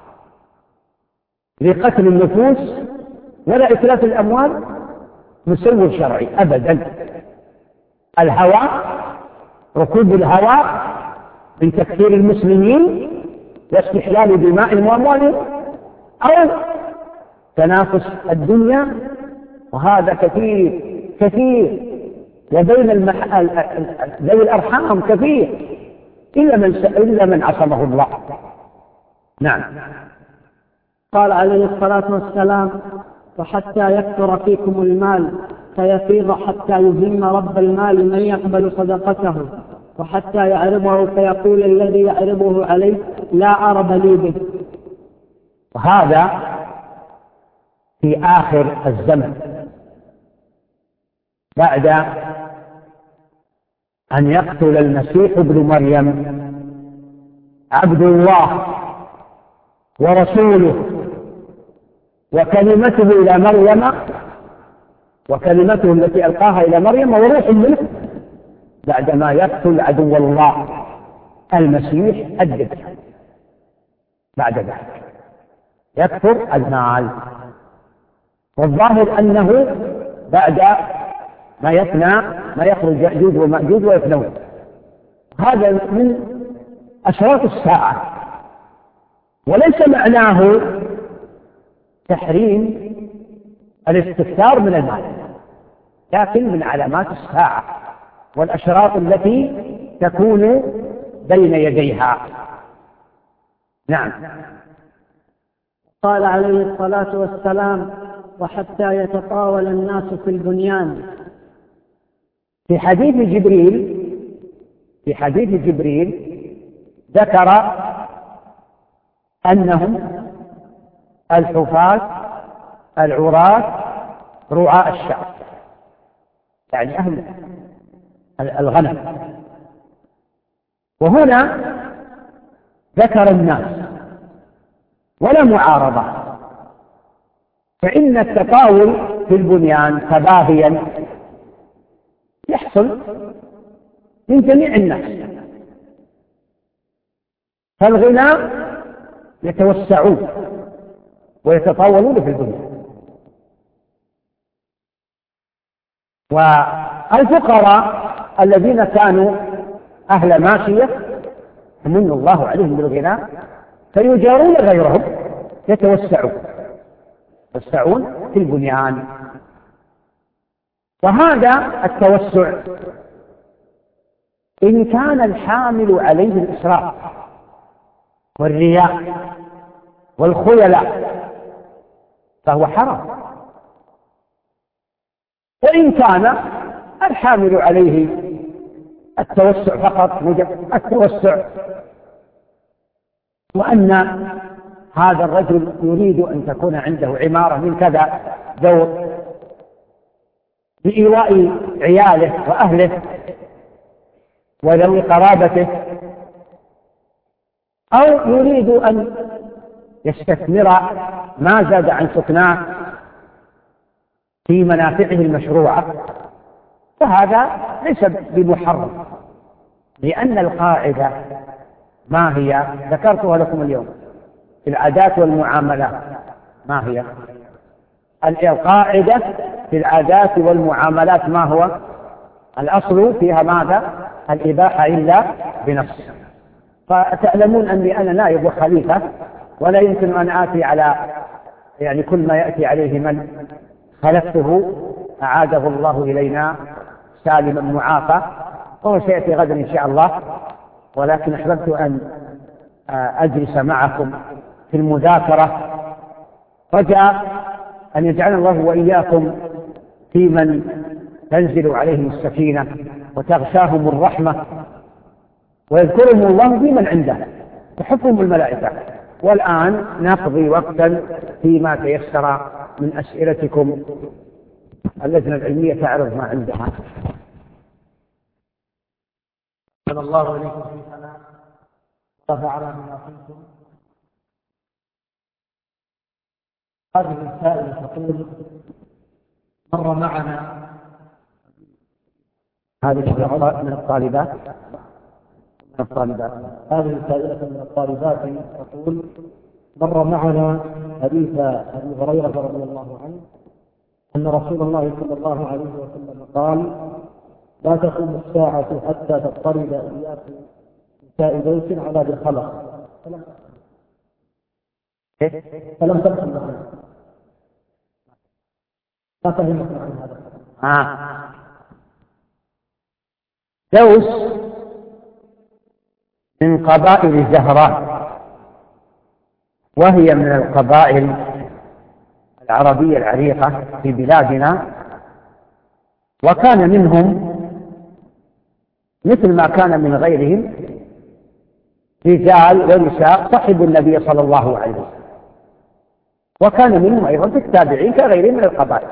لقتل النفوس ولا إتلاف الأموال مسوغ شرعي أبدا. الهوى، ركوب الهوى من تكثير المسلمين واستحلال دمائهم وأموالهم، أو تنافس الدنيا، وهذا كثير كثير. وبين المح... ذوي الأرحام كثير إلا من س... إلا من عصمه الله. نعم. قال عليه الصلاة والسلام: وحتى يكثر فيكم المال فيفيض حتى يهم رب المال من يقبل صدقته، وحتى يعرضه فيقول الذي يعرضه عليه: لا عرب لي به. وهذا في آخر الزمن بعد أن يقتل المسيح ابن مريم عبد الله ورسوله وكلمته إلى مريم وكلمته التي ألقاها إلى مريم وروح منه، بعدما يقتل عدو الله المسيح الدجال. بعد ذلك يكثر المال، والظاهر أنه بعد ما يفنى ما يخرج يأجوج ومأجوج ويفنون. هذا من أشراط الساعة، وليس معناه تحريم الاستكثار من المال، لكن من علامات الساعة والأشراط التي تكون بين يديها. نعم. قال عليه الصلاة والسلام: وحتى يتطاول الناس في البنيان. في حديث جبريل في حديث جبريل ذكر أنهم الحفاة العراة رعاء الشعب، يعني أهل الغنم. وهنا ذكر الناس ولا معارضة، فإن التطاول في البنيان تباهيا يحصل من جميع الناس، فالغنى يتوسعون ويتطاولون في البنيان، والفقراء الذين كانوا أهل ماشية من الله عليهم بالغنى فيجارون غيرهم يتوسعون يتوسعون في البنيان. وهذا التوسع إن كان الحامل عليه الإسراف والرياء والخيلاء فهو حرام، وإن كان الحامل عليه التوسع فقط التوسع، وأن هذا الرجل يريد أن تكون عنده عمارة من كذا دور لإيواء عياله وأهله وذوي قرابته، أو يريد أن يستثمر ما زاد عن سكناه في منافعه المشروعة، فهذا ليس بمحرم، لأن القاعدة ما هي؟ ذكرتها لكم اليوم في العادات والمعاملات. ما هي القاعدة في العادات والمعاملات؟ ما هو الأصل فيها؟ ماذا؟ الإباحة إلا بنص. فتعلمون أني أنا نائب وخليفة، ولا يمكن أن آتي على يعني كل ما يأتي عليه من خلفته أعاده الله إلينا سالما معافى، وهو سيأتي غدا إن شاء الله. ولكن أحببت أن أجلس معكم في المذاكرة، رجاء أن يجعلنا الله وإياكم في من تنزل عليهم السكينة وتغشاهم الرحمة ويذكرهم الله في من عنده تحفهم الملائكة. والآن نقضي وقتا فيما تيسر من أسئلتكم. اللجنة العلمية تعرض ما عندها. صلى الله عليكم في سلام رفعنا من أخيكم. هذه الرسائل تقول: مر معنا هذه من الطالبات من الطالبات هذه السائلة من الطالبات تقول: مر معنا حديث أبي هريرة رضي الله عنه أن رسول الله صلى الله عليه وسلم قال: لا تقوم الساعة حتى تضطرب إياس نساء بيت على ذي الخلق. فلم تفهم معنا، ما فهمت عن هذا. آه. دوس من قبائل زهراء، وهي من القبائل العربية العريقة في بلادنا، وكان منهم مثل ما كان من غيرهم رجال ونساء صحبوا النبي صلى الله عليه وسلم، وكان منهم أيضا في التابعين كغيرهم من القبائل.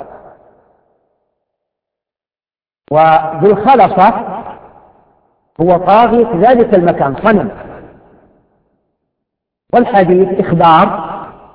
وذو الخلصة هو طاغية ذلك المكان، صنم. والحديث إخبار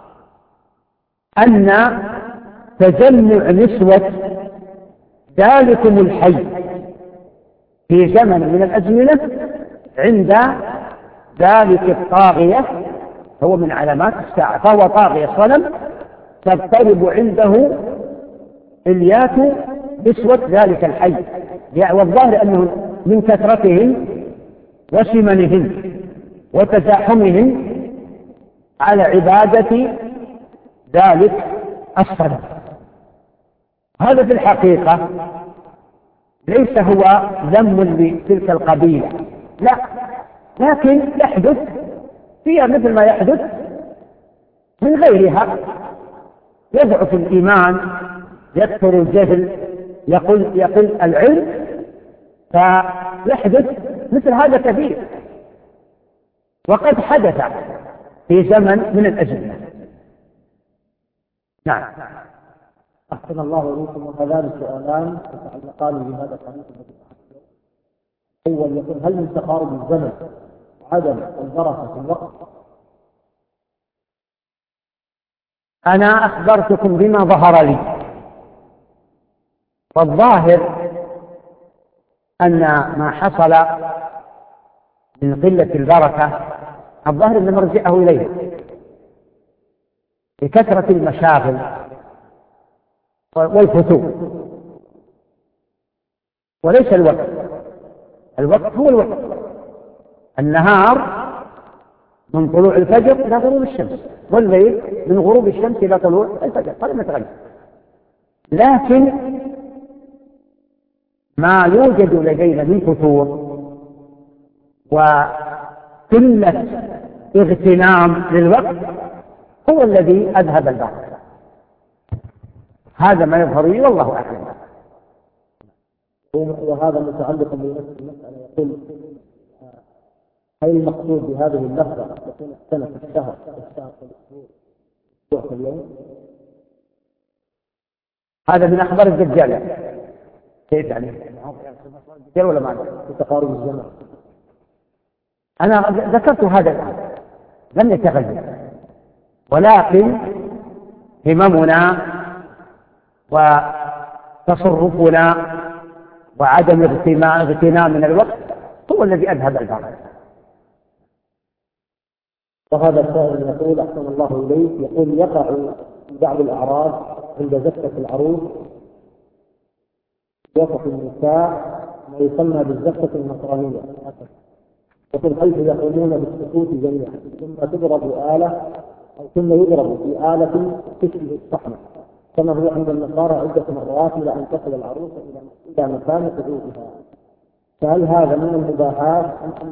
أن تجمع نسوة ذلكم الحي في زمن من الأزمنة عند ذلك الطاغية هو من علامات الساعة، فهو طاغية صنم تضطرب عنده إليات نسوة ذلك الحي. والظاهر أنه من كثرتهم وسمنهم وتزاحمهم على عبادة ذلك الصنم. هذا في الحقيقة ليس هو ذم لتلك القبيلة، لا، لكن يحدث فيها مثل ما يحدث من غيرها. يضعف الإيمان، يكثر الجهل، يقل, يقل العلم، فيحدث مثل هذا كثير، وقد حدث في زمن من الأزمنة. نعم. أحسن الله إليكم. وكذلك سؤالان يتعلقان بهذا الحديث الذي تحدث. أول يقول: هل من تقارب الزمن وعدم البركة في الوقت؟ أنا أخبرتكم بما ظهر لي، والظاهر أن ما حصل من قلة البركة الظاهر أن مرجعه إليه بكثرة المشاغل والفتور، وليس الوقت. الوقت هو الوقت. النهار من طلوع الفجر إلى غروب الشمس، والليل من غروب الشمس إلى طلوع الفجر، فلم يتغير. لكن ما يوجد لدينا من فتور وقلة اغتنام للوقت هو الذي أذهب البركة. هذا ما يظهر لي والله أعلم. وهذا متعلق بنفس المسألة. يقول: هل المقصود بهذه اللفظة تكون السنة في الشهر الشهر في الأسبوع في اليوم؟ هذا من أخبار الدجال. كيف يعني؟ الدجال ولا ما في تقارب الزمن. أنا ذكرت هذا الآن لم يتغير، ولكن هممنا وتصرفنا وعدم اغتنام من الوقت هو الذي أذهب البركة. وهذا السائل يقول أحسن الله إليك، يقول يقع بعض الأعراض عند زفة العروس وسط النساء ما يسمى بالزفة النصرانية، وفي حيث يقولون بالسكوت جميعا ثم تضرب آلة أو ثم يضرب في آلة تشبه الصحنة كما هو عند النصارى عدة مرات إلى أن تصل العروس إلى مكان حدودها، فهل هذا من المباحات أم أم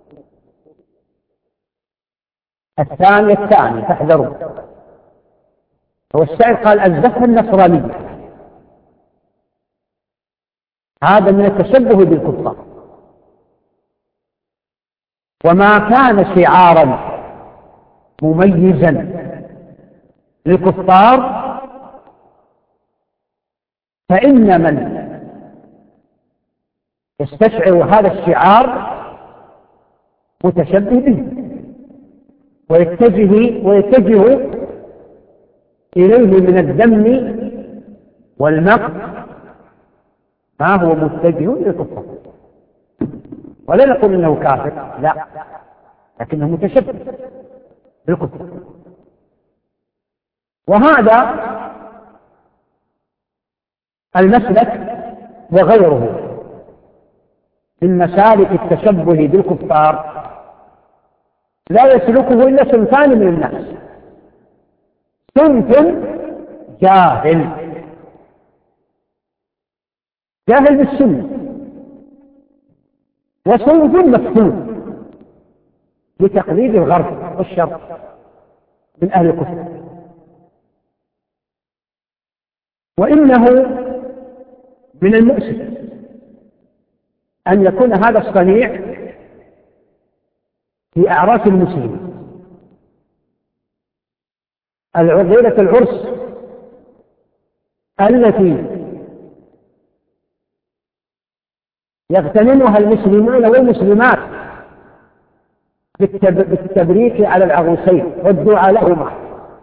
الثاني الثاني تحذروا. هو الشاعر قال الزفة النصرانية، هذا من التشبه بالكفار، وما كان شعارا مميزا للكفار فإن من يستشعر هذا الشعار متشبه به ويتجه ويتجه إليه من الذم والمقت ما هو متجه للكفار، ولا نقول إنه كافر، لا، لكنه متشبه بالكفر. وهذا المسلك وغيره من مسالك التشبه بالكفار لا يسلكه إلا صنفان من الناس: صنف جاهل جاهل بالسنة، وصنف مفتون بتقليد الغرب والشرق من أهل الكفر. وإنه من المؤسف أن يكون هذا الصنيع في أعراس المسلمين، ليلة العرس التي يغتنمها المسلمون والمسلمات بالتبريك على العروسين والدعاء لهما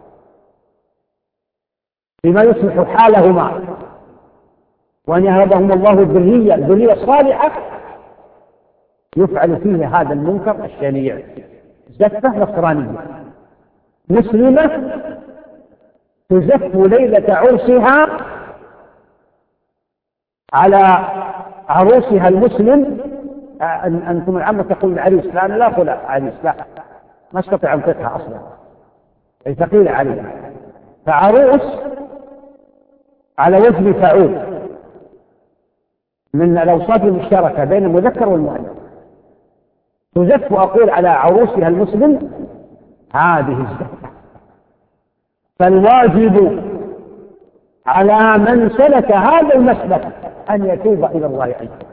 بما يصلح حالهما وأن يهبهم الله الذرية الذرية الصالحة، يفعل فيه هذا المنكر الشنيع: زفة نصرانية مسلمة تزف ليلة عرسها على عروسها المسلم. أنتم العامة تقول العريس، لا أنا لا أقول عريس، لا، ما استطيع أنطقها أصلا، أي ثقيلة عليها. فعروس على وزن فعول من الأوصاف المشتركة بين المذكر والمؤنث، تزف أقول على عروسها المسلم هذه الزفة. فالواجب على من سلك هذا المسلك أن يتوب إلى الله عز وجل.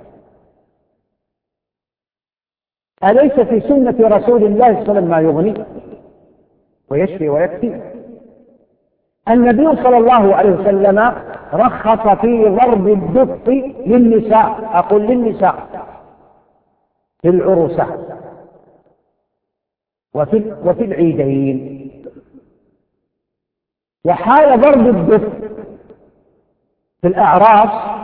أليس في سنة رسول الله صلى الله عليه وسلم ما يغني ويشفي ويكفي؟ النبي صلى الله عليه وسلم رخص في ضرب الدف للنساء، أقول للنساء، في العرسات وفي, وفي العيدين. وحال ضرب الدف في الأعراس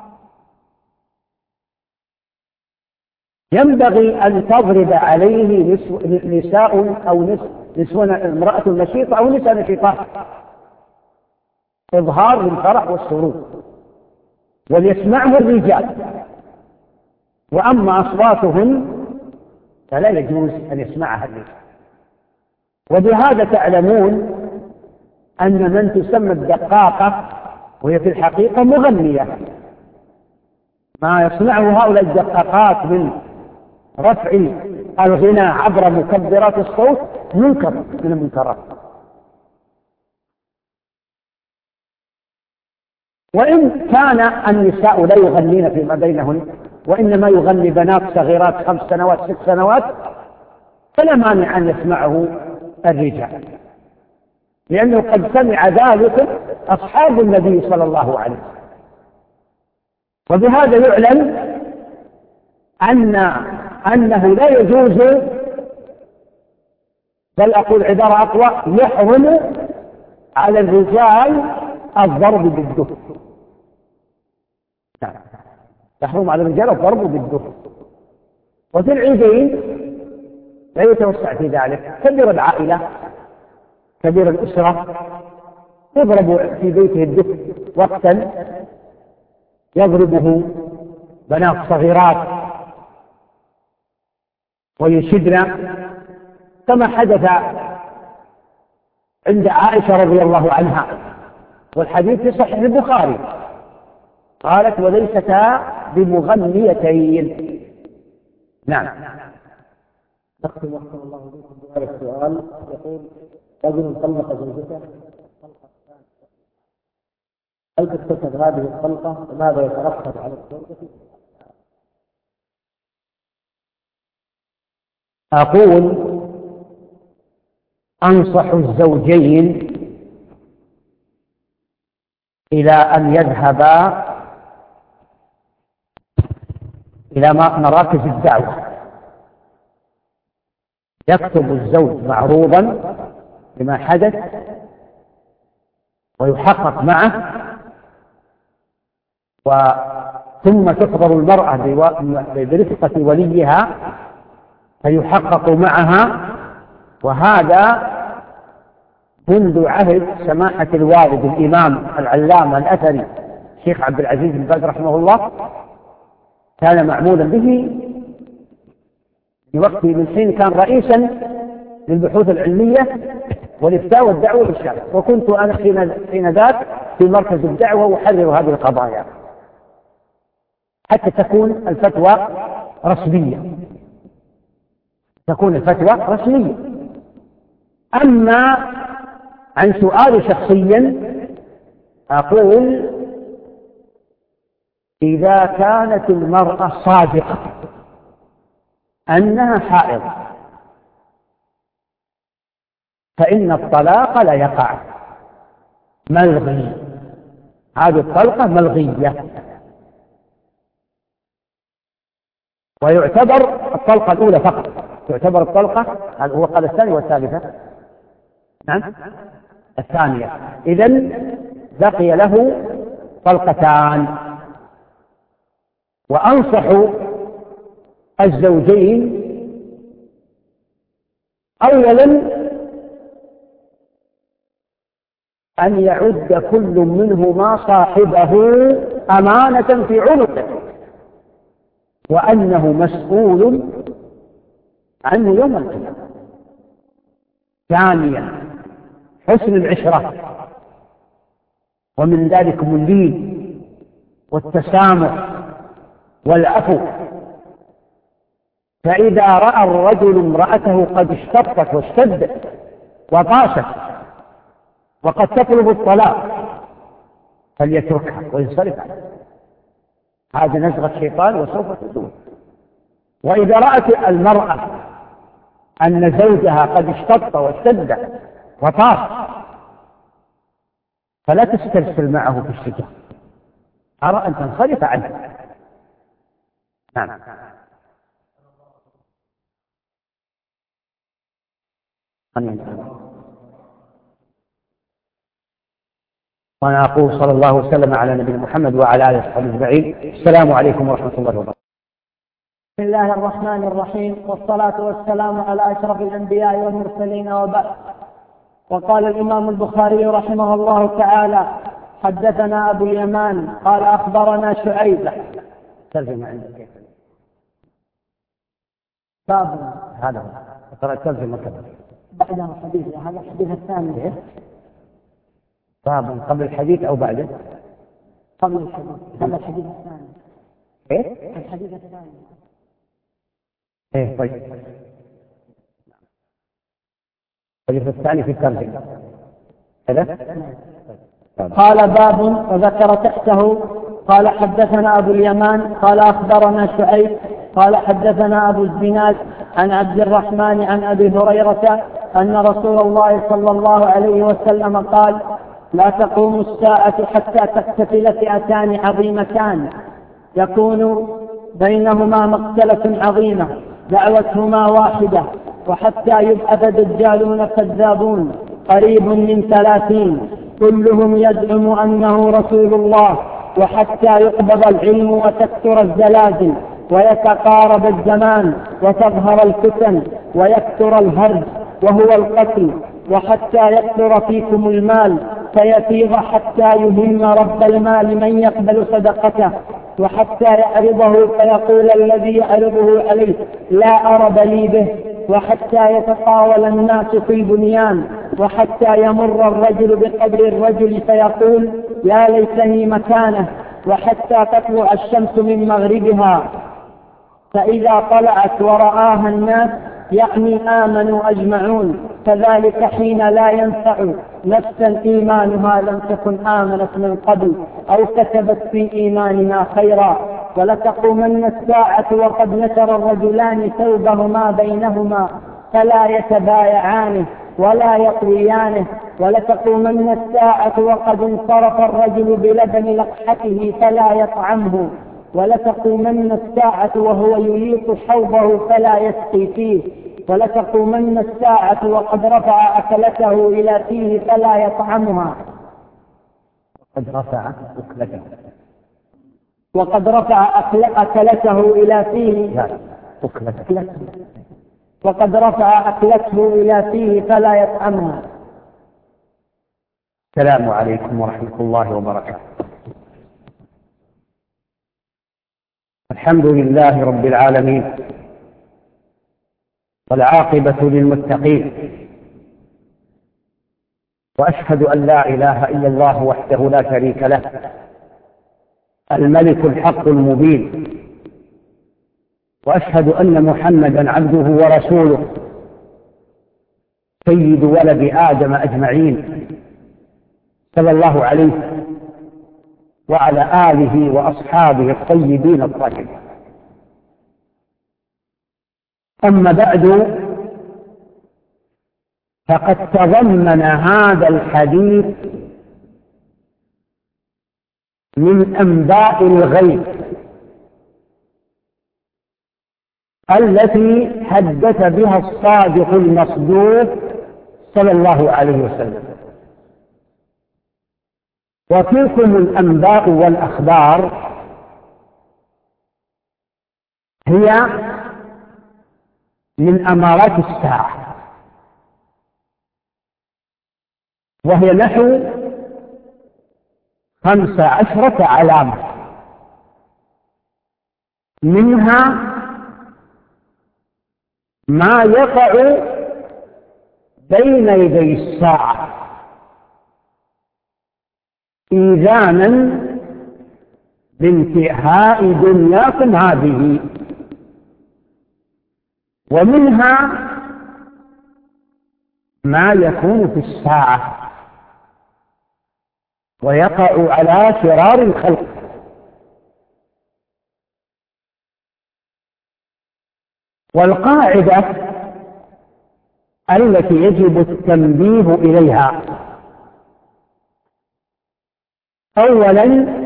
ينبغي أن تضرب عليه نسو... نساء أو نس... نسوان امرأة نشيطة أو نساء نشيطات، إظهار للفرح والسرور، وليسمعه الرجال. وأما أصواتهن فلا يجوز أن يسمعها الرجال. وبهذا تعلمون أن من تسمى الدقاقة وهي في الحقيقة مغنية، ما يصنعه هؤلاء الدقاقات من رفع الغناء عبر مكبرات الصوت منكر من المنكرات. وإن كان النساء لا يغنين فيما بينهن وإنما يغني بنات صغيرات خمس سنوات ست سنوات فلا مانع أن يسمعه الرجال، لأنه قد سمع ذلك أصحاب النبي صلى الله عليه وسلم. وبهذا يعلم أن أنه لا يجوز، بل أقول عبارة أقوى، يحرم على الرجال الضرب بالدف. يحرم على الرجال الضرب بالدف. وفي العيدين لا يتوسع في ذلك. كبير العائلة كبير الأسرة يضرب في بيته الدف وقتا يضربه بنات صغيرات ويشدن، كما حدث عند عائشة رضي الله عنها، والحديث في صحيح البخاري، قالت وليستا بمغنيتين. نعم. نختم وحسن الله بكم بهذا السؤال. يقول رجل طلق زوجته، هل تكتسب هذه الطلقة وماذا يترتب على الزوجة؟ أقول أنصح الزوجين إلى أن يذهبا إلى مراكز الدعوة، يكتب الزوج معروضا بما حدث ويحقق معه، ثم تحضر المرأة برفقة وليها فيحقق معها، وهذا منذ عهد سماحة الوالد الإمام العلامة الأثري الشيخ عبد العزيز بن باز رحمه الله، كان معمولا به في وقت من حين كان رئيسا للبحوث العلمية والإفتاء والدعوة والإرشاد، وكنت أنا حين ذاك في مركز الدعوة وأحرر هذه القضايا حتى تكون الفتوى رسمية، تكون الفتوى رسمية. أما عن سؤال شخصيا أقول إذا كانت المرأة صادقة أنها حائض فإن الطلاق لا يقع، ملغي، هذه الطلقة ملغية، ويعتبر الطلقة الأولى فقط، تعتبر الطلقة، هو قال الثانية والثالثة، نعم الثانية، إذن بقي له طلقتان. وأنصح الزوجين أولا أن يعد كل منهما صاحبه أمانة في عنقه، وأنه مسؤول عنه يوم القيامة. ثانيا حسن العشرة، ومن ذلك اللين والتسامح والعفو. فإذا رأى الرجل امرأته قد اشتطت واشتدت وطاشت وقد تطلب الطلاق فليتركها وينصرف عنها، هذا نزغة الشيطان وسوف تزول. وإذا رأت المرأة أن زوجها قد اشتط واشتد وطاش فلا تسترسل معه في الشجاع، أرى أن تنصرف عنه. نعم. وأنا أقول صلى الله وسلم على نبينا محمد وعلى آله وصحبه أجمعين. السلام عليكم ورحمة الله وبركاته. بسم الله الرحمن الرحيم، والصلاة والسلام على أشرف الأنبياء والمرسلين، وبعد. وقال الإمام البخاري رحمه الله تعالى: حدثنا أبو اليمان قال أخبرنا شعيب. ترجمة عندك باب هذا هو ترى الترجمة كذا بعد الحديث، هذا الحديث الثاني. باب قبل الحديث أو بعده؟ قبل الحديث. هذا الحديث الثاني. إيه؟ الحديث الثاني. إيه طيب. الحديث الثاني في الترجمة كذا. قال باب وذكر تحته قال حدثنا أبو اليمان قال أخبرنا شعيب قال حدثنا أبو الزناد عن عبد الرحمن عن أبي هريرة أن رسول الله صلى الله عليه وسلم قال: لا تقوم الساعة حتى تقتتل فئتان عظيمتان يكون بينهما مقتلة عظيمة دعوتهما واحدة، وحتى يبعث دجالون كذابون قريب من ثلاثين كلهم يزعم أنه رسول الله، وحتى يقبض العلم وتكثر الزلازل ويتقارب الزمان وتظهر الفتن ويكثر الهرج وهو القتل، وحتى يكثر فيكم المال فيفيض حتى يهم رب المال من يقبل صدقته، وحتى يعرضه فيقول الذي يعرضه عليه لا أرب لي به، وحتى يتطاول الناس في البنيان، وحتى يمر الرجل بقبر الرجل فيقول يا ليتني مكانه، وحتى تطلع الشمس من مغربها فإذا طلعت ورآها الناس يعني آمنوا أجمعون، فذلك حين لا ينفع نفسا إيمانها لم تكن آمنت من قبل أو كسبت في إيمانها خيرا. ولتقومن الساعة وقد نشر الرجلان ثوبهما بينهما فلا يتبايعانه ولا يطويانه. ولتقومن الساعة وقد انصرف الرجل بلبن لقحته فلا يطعمه. ولتقومن الساعة وهو يليق حوضه فلا يسقي فيه. ولتقومن الساعة وقد رفع أكلته إلى فيه فلا يطعمها. وقد رفع أكلته وقد رفع أكلته إلى فيه أكلته وقد رفع أكلته إلى فيه فلا يطعمها. السلام عليكم ورحمة الله وبركاته. الحمد لله رب العالمين، والعاقبة للمتقين، وأشهد أن لا إله إلا الله وحده لا شريك له الملك الحق المبين، وأشهد أن محمدا عبده ورسوله سيد ولد آدم أجمعين صلى الله عليه وعلى آله وأصحابه الطيبين الطاهرين. أما بعد، فقد تضمن هذا الحديث من أنباء الغيب التي حدث بها الصادق المصدوق صلى الله عليه وسلم. وتلكم الأنباء والأخبار هي من أمارات الساعة، وهي نحو خمس عشرة علامة، منها ما يقع بين يدي الساعة إيذانا بانتهاء دنياكم هذه، ومنها ما يكون في الساعة ويقع على شرار الخلق. والقاعدة التي يجب التنبيه إليها: أولا،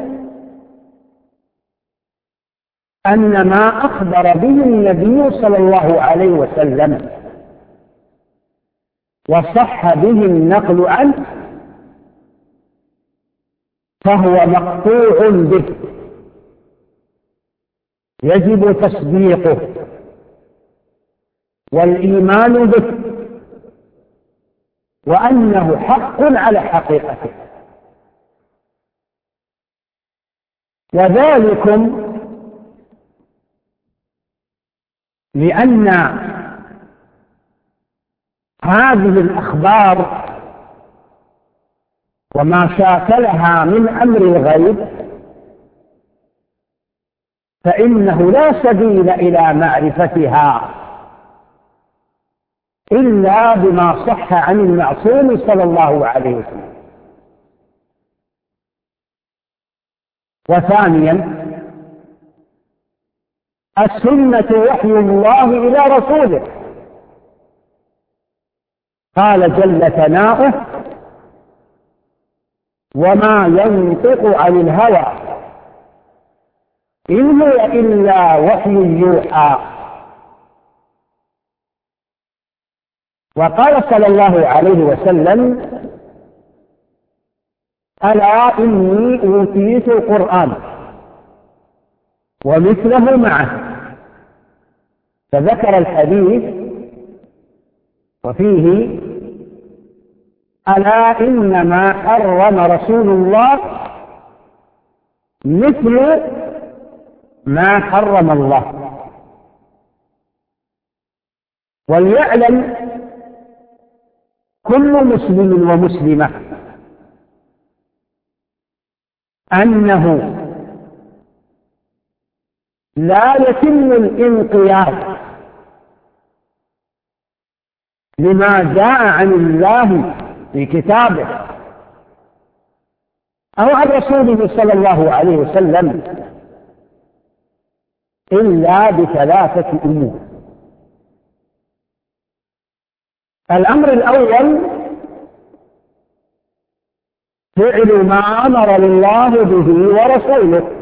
أن ما أخبر به النبي صلى الله عليه وسلم وصح به النقل عنه فهو مقطوع به، يجب تصديقه والإيمان به، وأنه حق على حقيقته. وذلكم لأن هذه الأخبار وما شاكلها من أمر الغيب فإنه لا سبيل إلى معرفتها إلا بما صح عن المعصوم صلى الله عليه وسلم. وثانيا، السنة وحي الله إلى رسوله، قال جل ثناؤه: وما ينطق عن الهوى إن هو إلا وحي يوحى. وقال صلى الله عليه وسلم: ألا إني أوتيت القرآن ومثله معه فذكر الحديث وفيه: ألا إنما حرم رسول الله مثل ما حرم الله. وليعلم كل مسلم ومسلمة أنه لا يتم الانقياد لما جاء عن الله في كتابه أو عن رسوله صلى الله عليه وسلم إلا بثلاثة أمور. الأمر الأول: فعل ما أمر الله به ورسوله.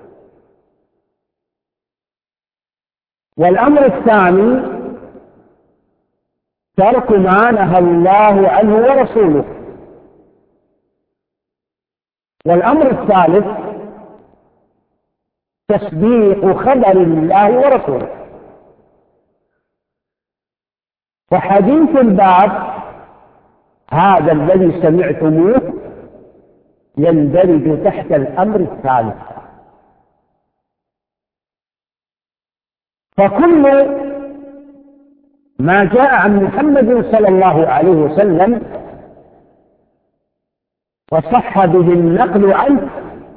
والأمر الثاني: ترك ما نهى الله عنه ورسوله. والأمر الثالث: تصديق خبر الله ورسوله. وحديث الباب هذا الذي سمعتموه يندرج تحت الأمر الثالث. فكل ما جاء عن محمد صلى الله عليه وسلم وصح به النقل عنه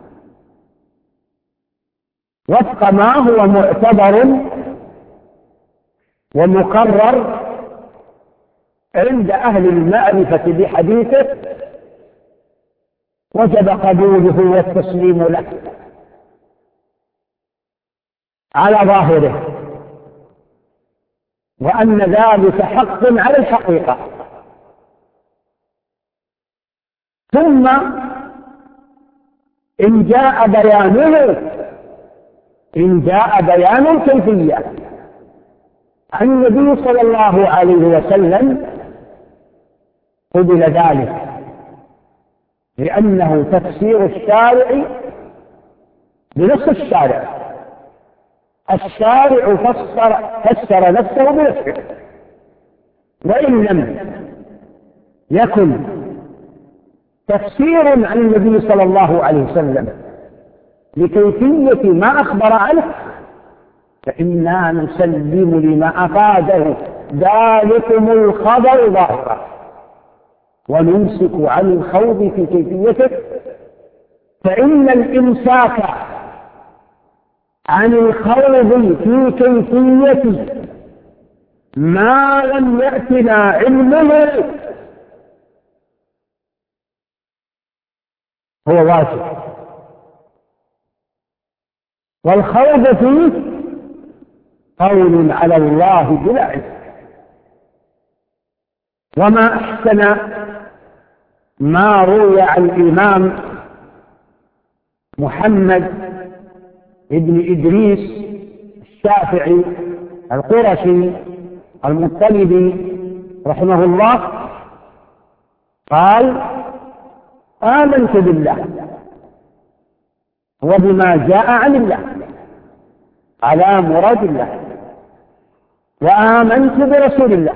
وفق ما هو معتبر ومقرر عند أهل المعرفة بحديثه وجب قبوله والتسليم له على ظاهره، وأن ذلك حق على الحقيقة. ثم إن جاء بيانه إن جاء بيان الكيفية عن النبي صلى الله عليه وسلم قبل ذلك، لأنه تفسير الشارع بنص الشارع. الشارع فسر, فسر نفسه بنفسه، وإن لم يكن تفسير عن النبي صلى الله عليه وسلم لكيفية ما أخبر عنه فإنا نسلم لما أفاده ذلكم الخبر ظاهرا ونمسك عن الخوض في كيفيته، فإن الإمساك عن الخوض في كيفية ما لم يأتنا علمه هو واجب، والخوض فيه قول على الله بلا علم. وما أحسن ما روي عن الإمام محمد ابن إدريس الشافعي القرشي المطلبي رحمه الله قال: آمنت بالله وبما جاء عن الله على مراد الله، وآمنت برسول الله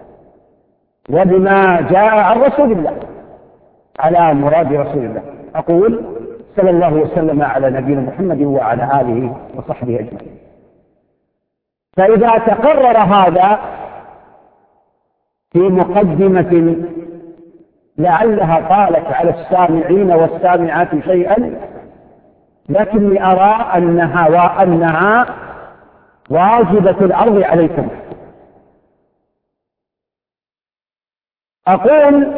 وبما جاء عن رسول الله على مراد رسول الله. أقول صلى الله وسلم على نبينا محمد وعلى آله وصحبه أجمعين. فإذا تقرر هذا في مقدمة لعلها طالت على السامعين والسامعات شيئا، لكني أرى أنها وأنها واجبة الأرض عليكم. أقول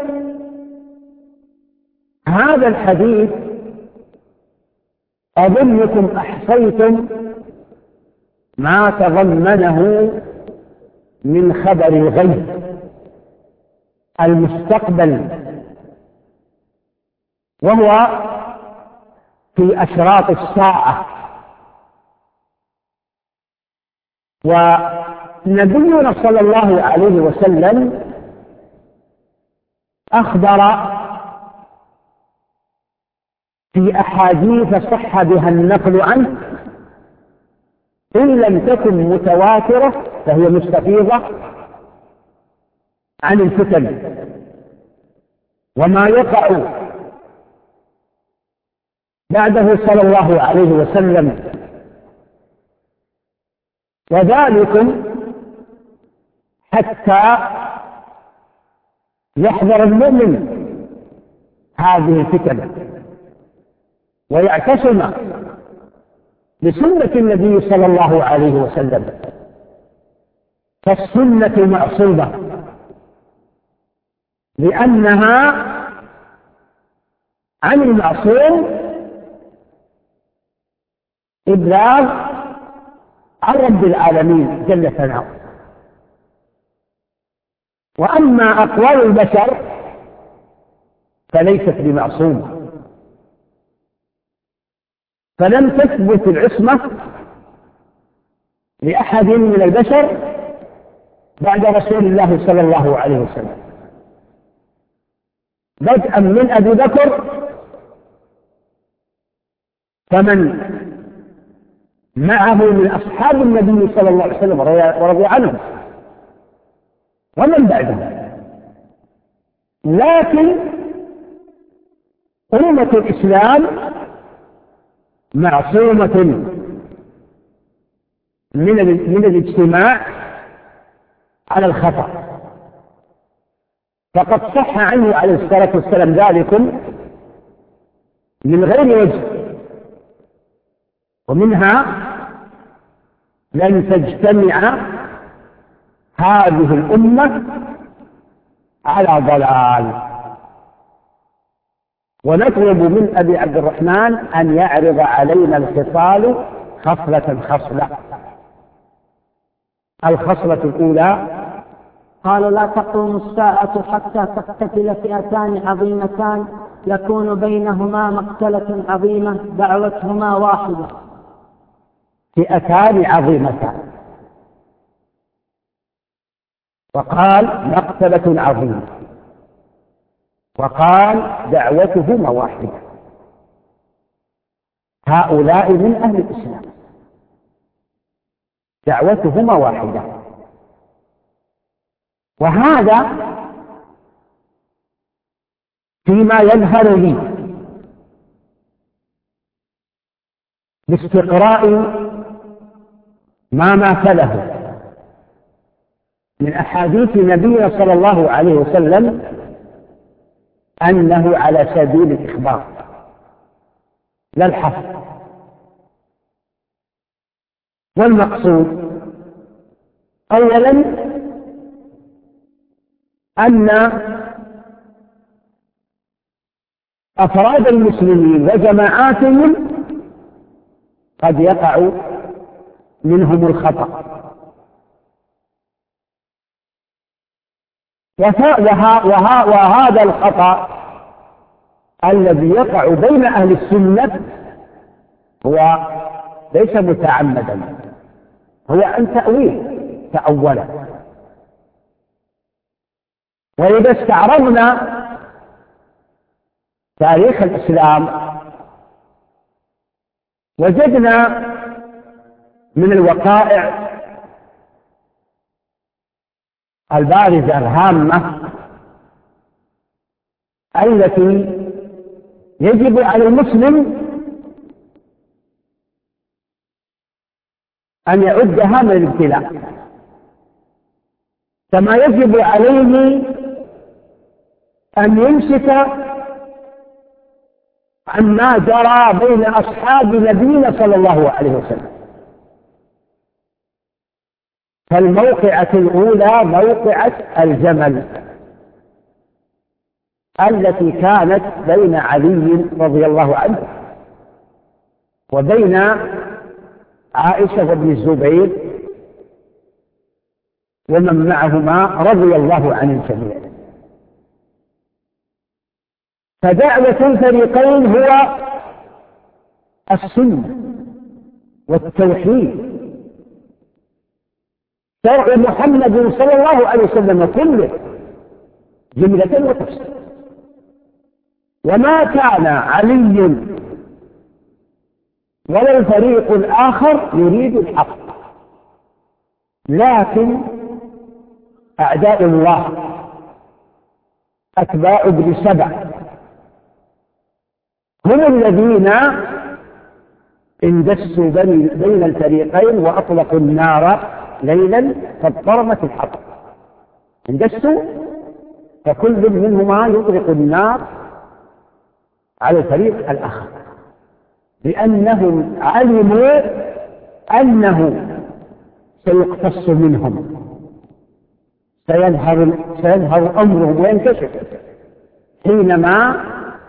هذا الحديث أظنكم أحصيتم ما تضمنه من خبر الغيب المستقبل، وهو في أشراط الساعة. ونبينا صلى الله عليه وسلم أخبر في أحاديث صح بها النقل عنه إن لم تكن متواترة فهي مستفيضة عن الفتن وما يقع بعده صلى الله عليه وسلم. وذلك حتى يحذر المؤمن هذه الفتن ويعتصم بسنة النبي صلى الله عليه وسلم، فالسنة معصومة لأنها عن المعصوم إبلاغ عن رب العالمين جل ثناؤه. وأما أقوال البشر فليست بمعصومة، فلم تثبت العصمة لأحد من البشر بعد رسول الله صلى الله عليه وسلم، بدءا من أبي بكر فمن معه من أصحاب النبي صلى الله عليه وسلم ورضي عنهم ومن بعدهم. لكن أمة الإسلام معصومة من من الاجتماع على الخطأ، فقد صح عنه عليه الصلاة والسلام ذلك من غير وجه، ومنها لن تجتمع هذه الأمة على ضلال. ونطلب من أبي عبد الرحمن أن يعرض علينا الخصال خصلة خصلة. الخصلة الأولى: قال لا تقوم الساعة حتى تقتتل فئتان عظيمتان يكون بينهما مقتلة عظيمة دعوتهما واحدة. فئتان عظيمتان، وقال مقتلة عظيمة، وقال دعوتهما واحدة. هؤلاء من أهل الإسلام دعوتهما واحدة. وهذا فيما يظهر لي باستقراء ما مثله من أحاديث نبينا صلى الله عليه وسلم أنه على سبيل الإخبار لا الحصر. والمقصود أولا أن أفراد المسلمين وجماعاتهم قد يقع منهم الخطأ، وهذا الخطأ الذي يقع بين أهل السنة هو ليس متعمدا، هو عن تأويل تأوله. وإذا استعرضنا تاريخ الإسلام وجدنا من الوقائع البارزة الهامة التي يجب على المسلم أن يعدها من الابتلاء، كما يجب عليه أن يمسك عما جرى بين أصحاب نبينا صلى الله عليه وسلم. فالموقعة الأولى موقعة الجمل التي كانت بين علي رضي الله عنه وبين عائشة وابن الزبير ومن معهما رضي الله عن الجميع. فدعوة الفريقين هو السنة والتوحيد، شرع محمد صلى الله عليه وسلم كله جملة وتفصيل. وما كان علي ولا الفريق الآخر يريد الحق، لكن أعداء الله أتباع ابن سبع هم الذين اندسوا بين الفريقين وأطلقوا النار ليلا فاضطرمت الحرب. اندسوا فكل منهما يطلق النار على الفريق الآخر، لأنهم علموا أنه سيقتص منهم، سيظهر سيظهر أمرهم وينكشف حينما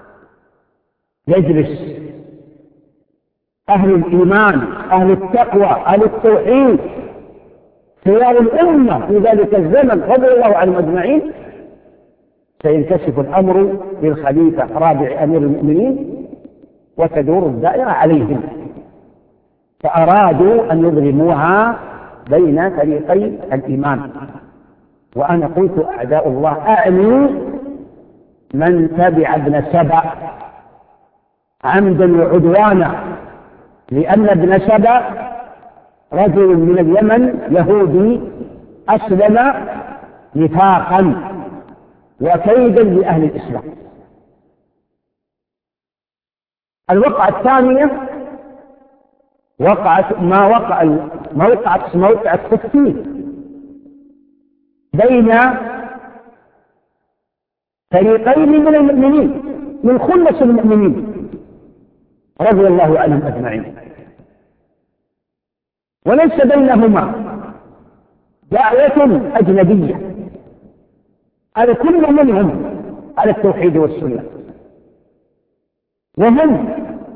يجلس أهل الإيمان أهل التقوى أهل التوحيد خيار الأمة في ذلك الزمن رضي الله عنهم أجمعين، سينكشف الأمر للخليفة رابع أمير المؤمنين وتدور الدائرة عليهم، فأرادوا أن يظلموها بين فريقي الإيمان. وأنا قلت أعداء الله أعني من تبع ابن سبع عمدا وعدوانا، لأن ابن سبع رجل من اليمن يهودي أسلم نفاقا وكيدا لأهل الإسلام. الوقعة الثانية وقعت ما وقع موقع موقع التكفير بين فريقين من المؤمنين من خلص المؤمنين رضي الله عنهم أجمعين، وليس بينهما دعوة أجنبية، على كل منهم على التوحيد والسنة، وهم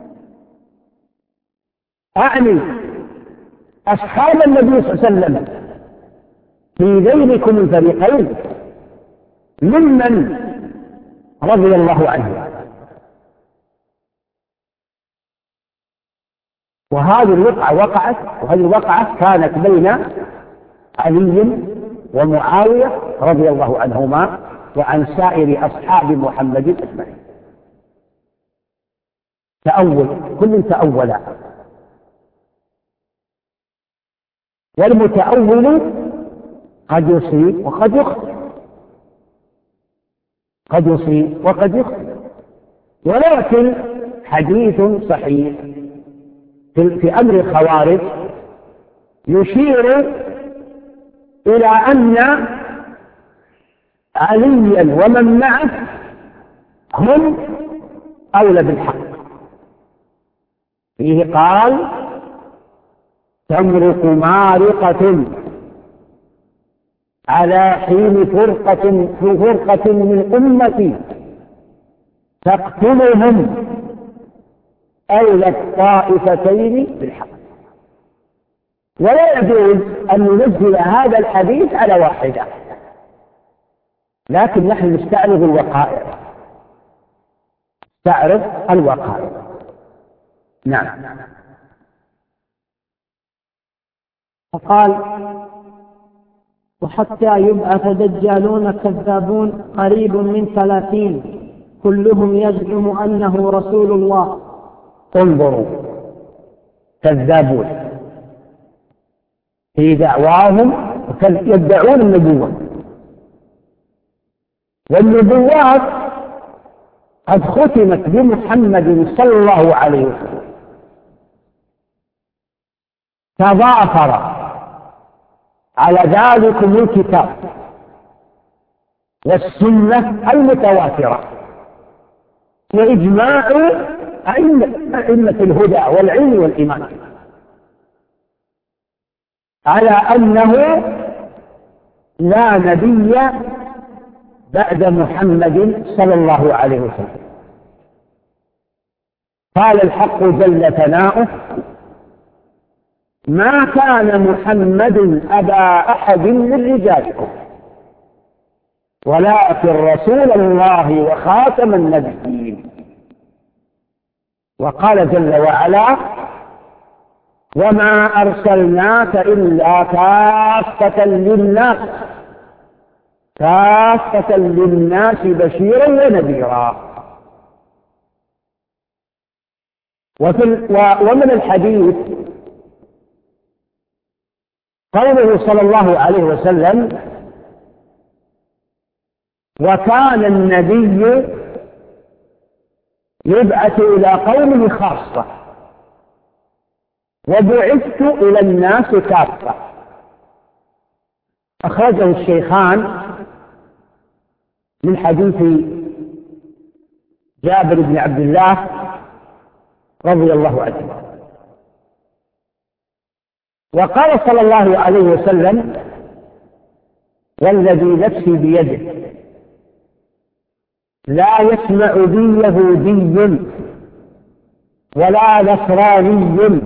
أعني أصحاب النبي صلى الله عليه وسلم في ذيلكم الفريقين ممن رضي الله عنه. وهذه الوقعة وقعت وهذه الوقعة كانت بين علي ومعاوية رضي الله عنهما وعن سائر أصحاب محمد أجمعين. تأول كل تأولا، والمتأول قد يصيب وقد يخطئ، قد يصيب وقد يخطئ، ولكن حديث صحيح في أمر الخوارج يشير إلى أن عليا ومن معه هم أولى بالحق. فيه قال: تمرق مارقة على حين فرقة في فرقة من أمتي تقتلهم أولى الطائفتين بالحق. ولا يجوز أن ننزل هذا الحديث على واحدة، لكن نحن نستعرض الوقائع، نستعرض الوقائع. نعم. فقال: وحتى يبعث دجالون كذابون قريب من ثلاثين كلهم يزعم أنه رسول الله. انظروا، كذابون في دعواهم يدعون النبوة، والنبوات قد ختمت بمحمد صلى الله عليه وسلم، تضافر على ذلكم الكتاب والسنة المتواترة وإجماع أئمة الهدى والعلم والإيمان على أنه لا نبي بعد محمد صلى الله عليه وسلم. قال الحق جل ثناؤه: ما كان محمد أبا أحد من رجالكم ولكن رسول الله وخاتم النبيين. وقال جل وعلا: وما أرسلناك إلا كافة للناس كافة للناس بشيرا ونذيرا. ومن الحديث قوله صلى الله عليه وسلم: وكان النبي يبعث إلى قومه خاصة وبعثت إلى الناس كافة. أخرجه الشيخان من حديث جابر بن عبد الله رضي الله عنه. وقال صلى الله عليه وسلم: والذي نفسي بيده لا يسمع بي يهودي ولا نصراني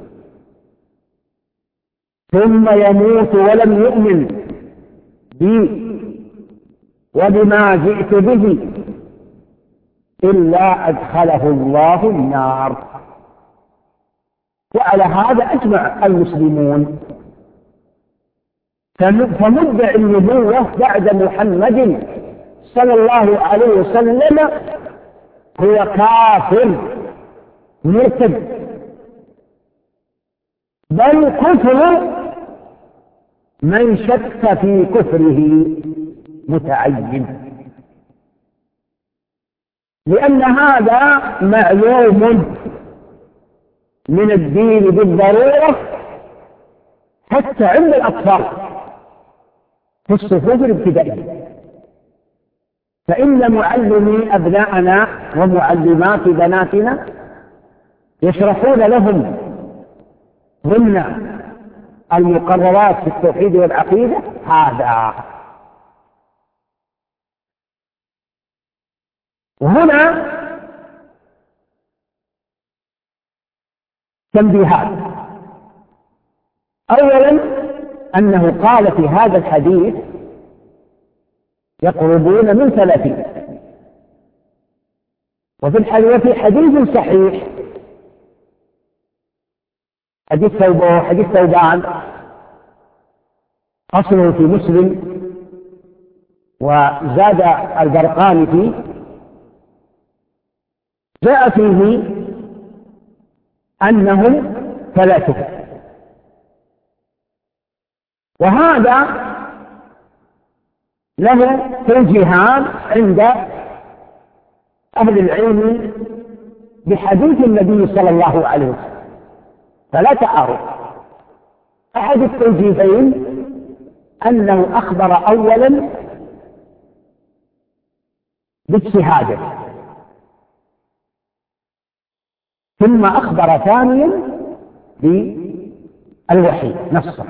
ثم يموت ولم يؤمن بي وبما جئت به إلا أدخله الله النار. وعلى هذا أجمع المسلمون. فمدعي النبوة بعد محمد صلى الله عليه وسلم هو كافر مرتد، بل كفر من شك في كفره متعين، لأن هذا معلوم من الدين بالضرورة حتى عند الأطفال في الصفوف الابتدائية. فإن معلمي أبناءنا ومعلمات بناتنا يشرحون لهم ضمن المقررات في التوحيد والعقيدة هذا. وهنا تنبيهات. أولا أنه قال في هذا الحديث يقربون من ثلاثين، وفي الحديث في حديث صحيح حديث ثوبان حديث ثوبان أصله في مسلم وزاد البرقاني فيه، جاء فيه أنهم ثلاثة. وهذا له توجيهان عند أهل العلم بحديث النبي صلى الله عليه وسلم، فلا تعارض. أحد التوجيهين أنه أخبر أولا بالشهادة ثم أخبر ثانيا بالوحي نصا.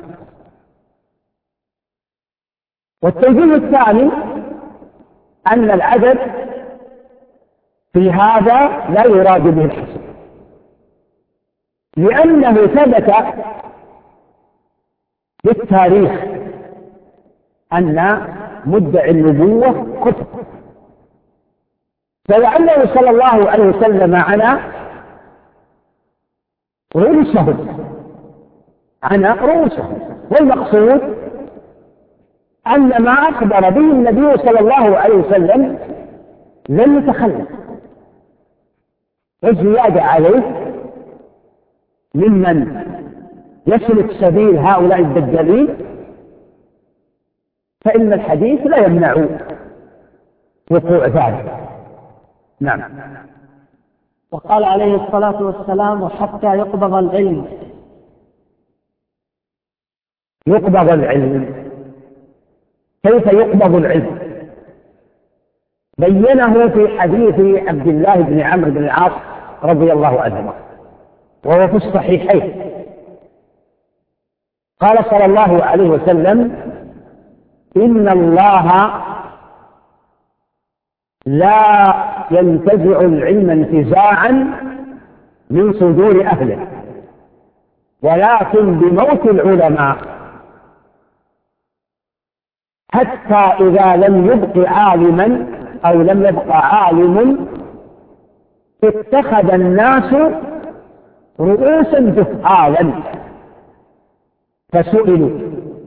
والتوجيه الثاني أن العدد في هذا لا يراد به الحصر، لأنه ثبت بالتاريخ أن مدعي النبوة كفر، فلعله صلى الله عليه وسلم على رؤوسهم على رؤوسهم. والمقصود أن ما أخبر به النبي صلى الله عليه وسلم لم يتخلف، والزيادة عليه ممن يسلك سبيل هؤلاء الدجالين، فإن الحديث لا يمنع وقوع ذلك. نعم. وقال عليه الصلاة والسلام: وحتى يقبض العلم. يقبض العلم، كيف يقبض العلم؟ بينه في حديث عبد الله بن عمرو بن العاص رضي الله عنهما وهو في الصحيحين. قال صلى الله عليه وسلم: إن الله لا ينتزع العلم انتزاعا من صدور أهله، ولكن بموت العلماء، حتى إذا لم يبق عالما أو لم يبق عالم اتخذ الناس رؤوسا جهالا فسئلوا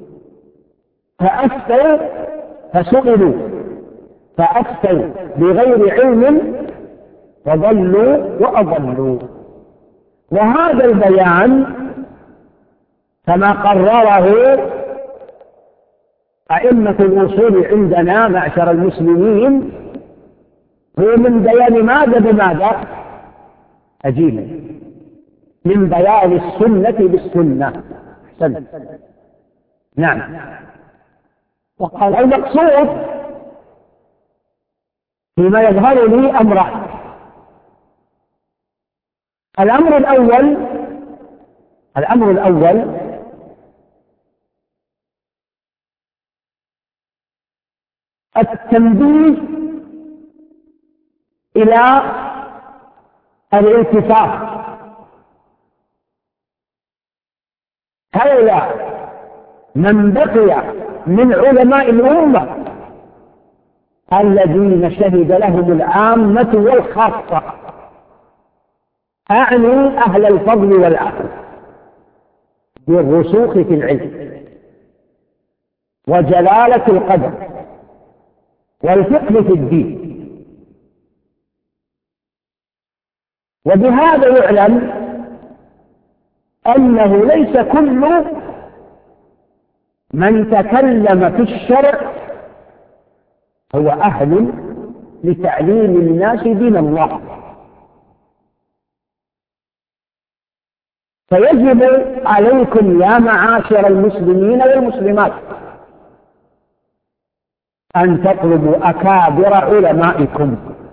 فأفتوا فسئلوا فأفتوا بغير علم فضلوا وأضلوا. وهذا البيان كما قرره أئمة الأصول عندنا معشر المسلمين، هو من بيان ماذا بماذا؟ أجيب، من بيان السنة بالسنة. سنة. نعم. وقال المقصود فيما يظهر لي أمران. الأمر الأول الأمر الأول التنبيه إلى الالتفات. هؤلاء من بقي من علماء الأمة الذين شهد لهم العامة والخاصة، أعني أهل الفضل والعقل، بالرسوخ في العلم وجلالة القدر والفقه في الدين. وبهذا يعلم أنه ليس كل من تكلم في الشرع هو أهل لتعليم الناس دين الله. فيجب عليكم يا معاشر المسلمين والمسلمات أن تطلبوا أكابر علمائكم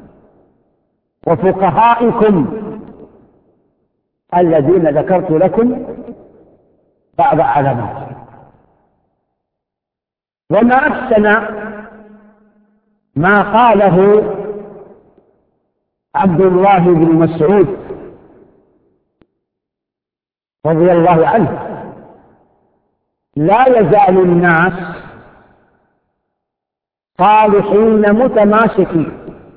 وفقهائكم الذين ذكرت لكم بعض علامات. وما أحسن ما قاله عبد الله بن مسعود رضي الله عنه: لا يزال الناس صالحين متماسكين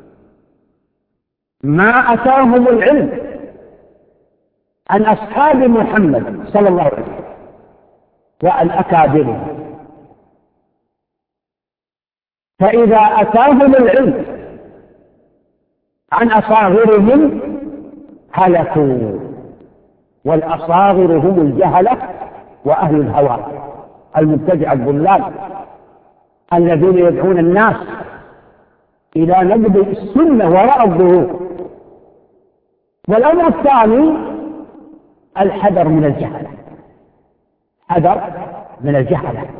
ما أتاهم العلم عن أصحاب محمد صلى الله عليه وسلم وعن أكابرهم، فإذا أتاهم العلم عن أصاغرهم هلكوا، والأصاغر هم الجهلة وأهل الهوى المبتدع الضلال الذين يدعون الناس إلى نبذ السنة وراء الظهور. والأمر الثاني الحذر من الجهلة، حذر من الجهلة،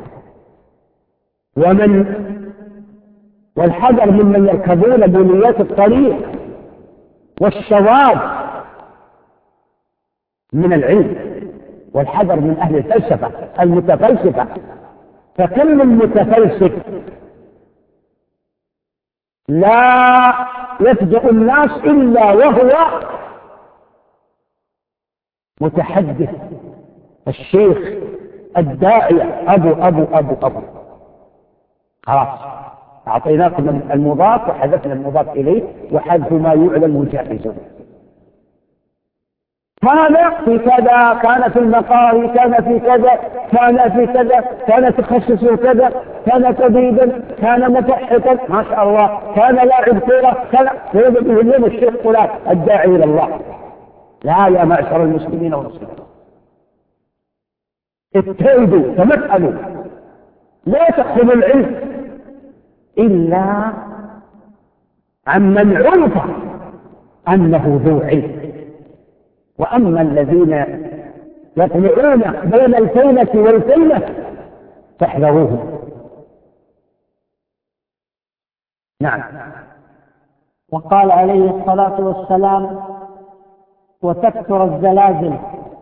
ومن والحذر ممن يركبون بنيات الطريق والشواذ من العلم، والحذر من أهل الفلسفة المتفلسفة. فكم من متفلسف لا يفجأ الناس إلا وهو متحدث الشيخ الداعية أبو أبو أبو أبو خلاص، أعطيناكم المضاف وحذفنا المضاف إليه، وحذف ما يعلم جائز. كان في كذا، كان في المقاهي، كان في كذا، كان في كذا، كان تخصص كذا، كان طبيبا، كان متحقا، ما شاء الله، كان لاعب كورة، كان يوجد اليوم الشيخ فلان الداعي إلى الله. لا يا معشر المسلمين والمسلمات، ابتعدوا تمثلوا، لا تأخذوا العلم إلا عمن عرف أنه ذو علم. وأما الذين يطلعون بين الفينة والفينة فاحذروهم. نعم. وقال عليه الصلاة والسلام: وتكثر الزلازل.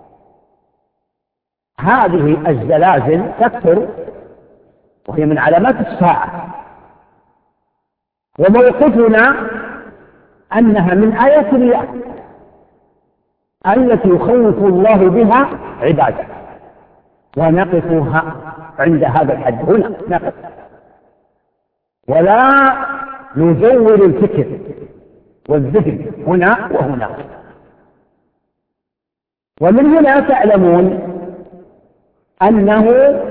هذه الزلازل تكثر وهي من علامات الساعة، وموقفنا أنها من آيات الله التي يخوف الله بها عباده، ونقفها عند هذا الحد. هنا نقف ولا نزور الفكر والذهن هنا وهنا. ومن هنا تعلمون أنه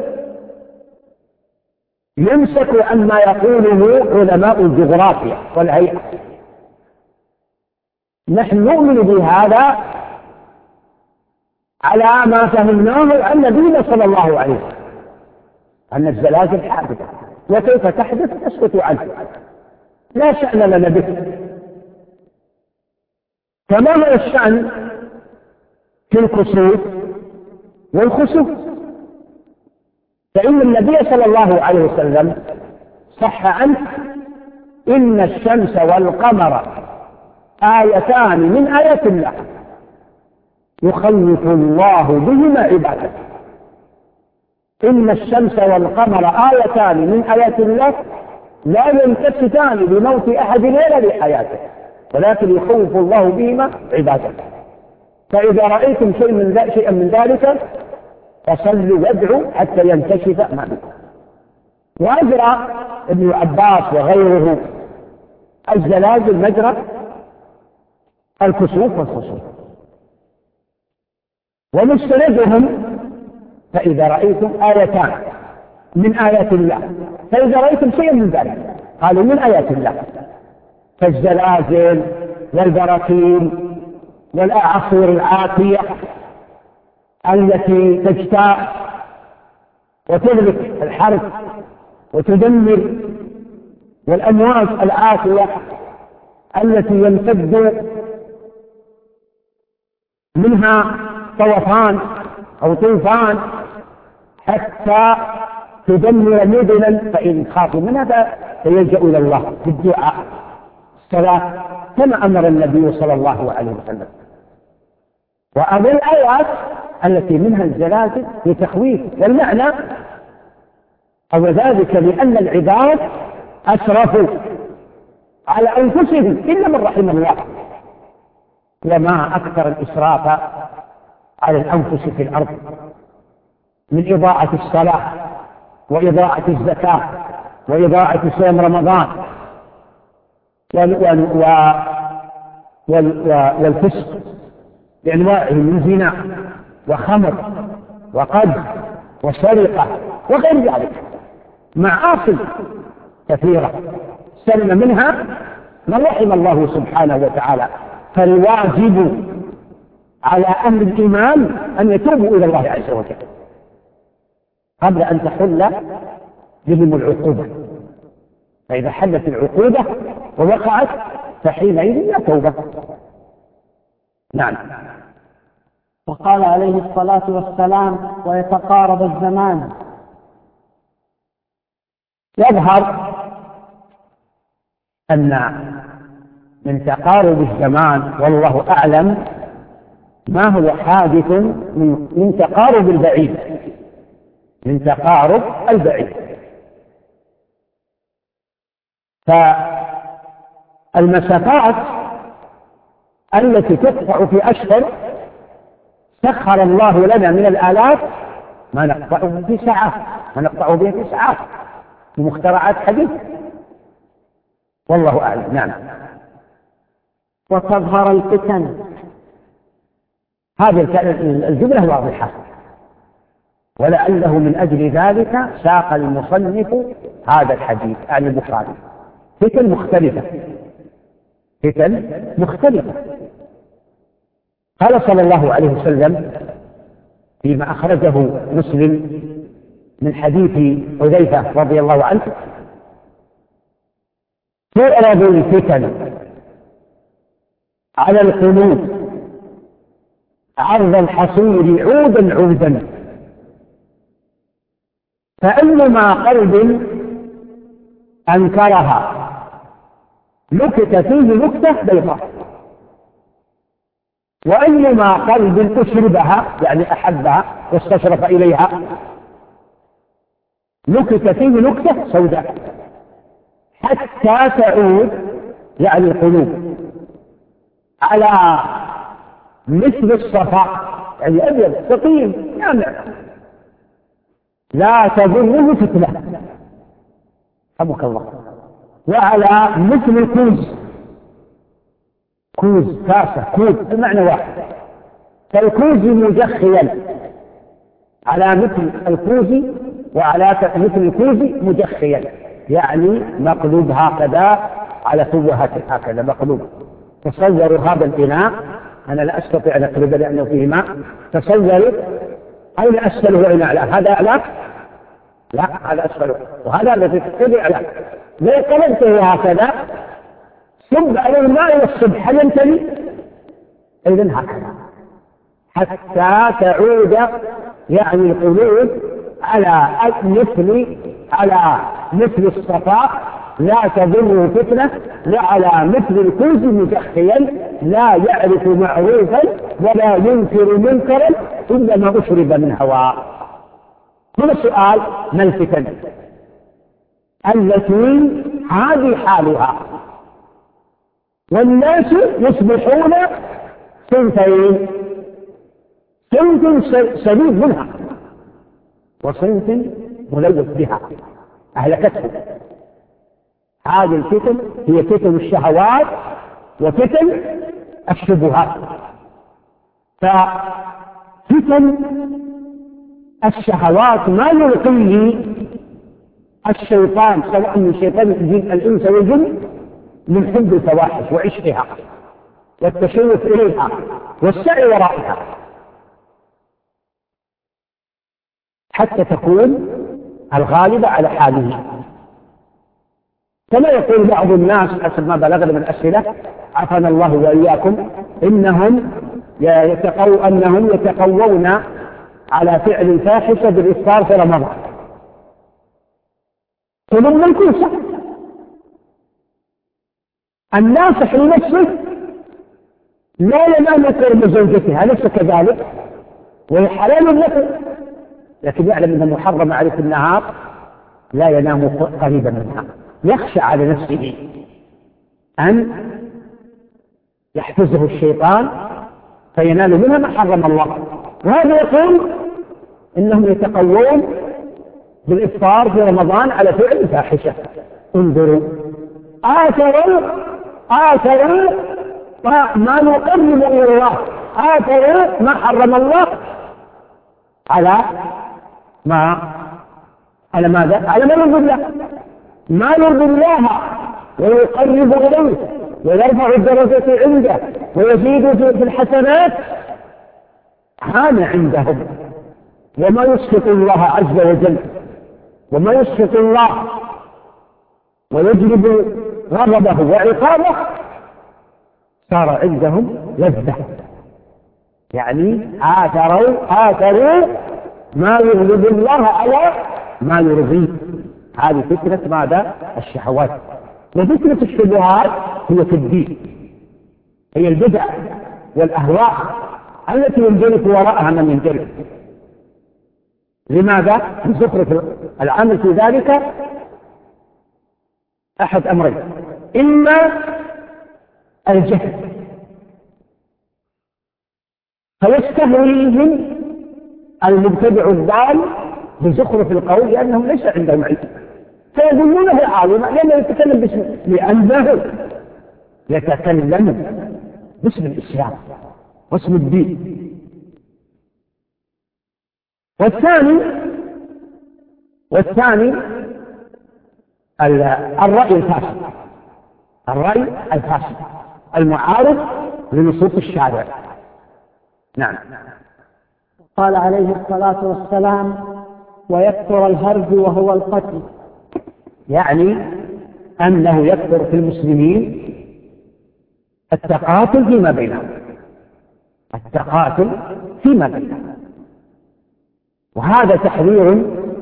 يمسك عن ما يقوله علماء الجغرافيا والهيئة. نحن نؤمن بهذا على ما فهمناه عن نبينا صلى الله عليه وسلم أن الزلازل حادثة، وكيف تحدث تسكت عنه، لا شأن لنا به. كما هو الشأن في الكسوف والخسوف، فإن النبي صلى الله عليه وسلم صح عنه إن الشمس والقمر آيتان من آيات الله يخوف الله بهما عباده. إن الشمس والقمر آيتان من آيات الله لا ينكشفان بموت أحد ولا لحياته، ولكن يخوف الله بهما عباده. فإذا رأيتم شيء من شيئا من ذلك فصلوا وادعوا حتى ينكشف ما بكم. وأجرى ابن عباس وغيره الزلازل مجرى الكسوف والخسوف، ومستندهم فإذا رأيتم آيتان من آيات الله، فإذا رأيتم شيئا من ذلك قالوا من آيات الله، كالزلازل والبراكين والأعاصير العاتية التي تجتاح وتهلك الحرث وتدمر، والأمواج العاتية التي يمتد منها طوفان أو طوفان حتى تدمر مدنا، فإن خافوا منها فيلجأوا إلى الله بالدعاء الصلاة كما أمر النبي صلى الله عليه وسلم. وأما الآيات التي منها الزلازل في تخويف، والمعنى أو ذلك لأن العباد أسرفوا على أنفسهم إلا من رحم الله، وما أكثر الإسراف على الأنفس في الأرض من إضاعة الصلاة وإضاعة الزكاة وإضاعة صيام رمضان والفسق بأنواعه من زنا وخمر وقذف وسرقة وغير ذلك، معاصي كثيرة سلم منها من رحم الله سبحانه وتعالى. فالواجب على أهل الإيمان أن يتوبوا إلى الله عز وجل قبل أن تحل بهم العقوبة، فإذا حلت العقوبة ووقعت فحينئذ لا توبة. نعم. وقال عليه الصلاة والسلام: ويتقارب الزمان. يظهر أن من تقارب الزمان والله أعلم ما هو حادث من, من تقارب البعيد من تقارب البعيد فالمسافات التي تقطع في أشهر سخر الله لنا من الآلاف ما نقطعه في ساعات ما نقطعه به في ساعات بمخترعات حديث، والله أعلم. نعم. وتظهر الفتن. هذه الجملة واضحة، ولعله من أجل ذلك ساق المصنف هذا الحديث عن البخاري. فتن مختلفة فتن مختلفة قال صلى الله عليه وسلم فيما أخرجه مسلم من حديث حذيفة رضي الله عنه: تعرض الفتن على القلوب عرض الحصير عودا عودا، فأيما قلب أنكرها نكت فيه نكتة بيضاء، وأيما قلب أشربها يعني أحبها واستشرف إليها نكت فيه نكتة سوداء، حتى تعود يعني القلوب على مثل الصفا يعني أبيض سقيم يعني لا تضره فتنة حبك الله، وعلى مثل الكوز كوز كاسة كوز المعنى واحد، فالكوز مجخيا على مثل الكوز وعلى مثل الكوز مجخيا يعني مقلوب هكذا على فوهة هكذا مقلوب. تصوروا هذا الإناء أنا لا أستطيع أن أقرب لأنه فيه ماء. تصوروا أين أسفله وأين أعلاه؟ هذا أعلاه؟ لا، هذا أسفله، وهذا الذي تقرب أعلاه. لو قلبته هكذا صب على الماء والصبح هل ينتهي؟ إذن هكذا حتى تعود يعني القلوب على مثل على مثل الصفاء لا تضر فتنة، لا على مثل الكوز متخيل لا يعرف معروفا ولا ينكر منكرا إلا ما أشرب من هواه. هنا السؤال: ما الفتن التي هذه حالها والناس يصبحون صنفين، صنف سليم منها وصنف ملوث بها أهلكته. هذه الفتن هي فتن الشهوات وفتن الشبهات. ففتن الشهوات ما يلقيه الشيطان سواء من شيطان الإنس والجن من حب الفواحش وعشقها والتشوف إليها والسعي ورائها حتى تكون الغالبة على حاله. كما يقول بعض الناس حسب ما بلغنا من أسئلة عافانا الله وإياكم إنهم يتقو أنهم يتقوون على فعل الفاحشة بالإفطار في رمضان. ثم منكوسة الناصح لنفسه لا ينام قرب زوجته أليس كذلك؟ وهي حلال له، لكن يعلم أنه محرم عليه في النهار لا ينام قريبا منها، يخشى على نفسه أن يحفزه الشيطان فينال منها ما حرم الله. وهذا يقول إنهم يتقوون بالإفطار في رمضان على فعل الفاحشة. انظروا آثروا آثروا ما نقرب إلى الله، آثروا ما حرم الله على ما على ماذا؟ على ما يرضي الله، ما يرضي الله ويقرب إليه ويرفع الدرجة عنده ويزيد في الحسنات هان عندهم. وما يسخط الله عز وجل وما يسخط الله ويجلب غضبه وعقابه صار عندهم لذة، يعني آثروا آثروا ما يغضب الله على ما يرضيه. هذه فكرة ماذا؟ الشهوات. وفكرة الشبهات هي في الدين، هي البدع والأهواء التي ينجرف وراءها من ينجرف. لماذا؟ زخرف العمل في ذلك أحد أمرين: إما الجهل فيستهويهم المبتدع الضال بزخرف القول لأنهم ليس عندهم علم فيظنونه عالما لأنه يتكلم باسم لأنه يتكلم باسم الإسلام واسم الدين. والثاني والثاني الرأي الفاسد، الرأي الفاسد المعارض لنصوص الشارع. نعم. قال عليه الصلاة والسلام: ويكثر الهرج وهو القتل، يعني أنه يكثر في المسلمين التقاتل فيما بينهم، التقاتل فيما بينهم، وهذا تحذير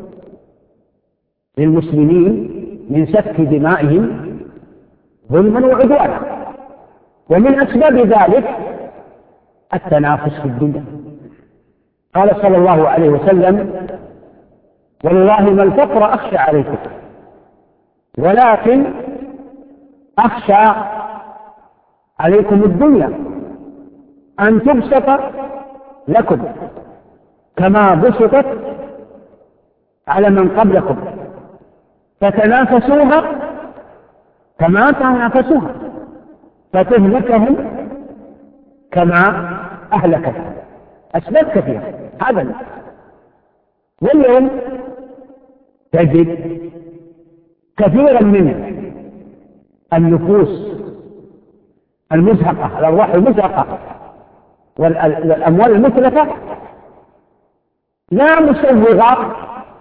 للمسلمين من سفك دمائهم ظلما وعدوانا. ومن أسباب ذلك التنافس في الدنيا. قال صلى الله عليه وسلم: والله ما الفقر أخشى عليكم ولكن أخشى عليكم الدنيا أن تبسط لكم كما بسطت على من قبلكم فتنافسوها كما تنافسوها فتهلكهم كما أهلكتهم. أسباب كثيرة هذا. واليوم تجد كثيرا من النفوس المزهقة، الأرواح المزهقة والأموال المتلفة لا مسوغة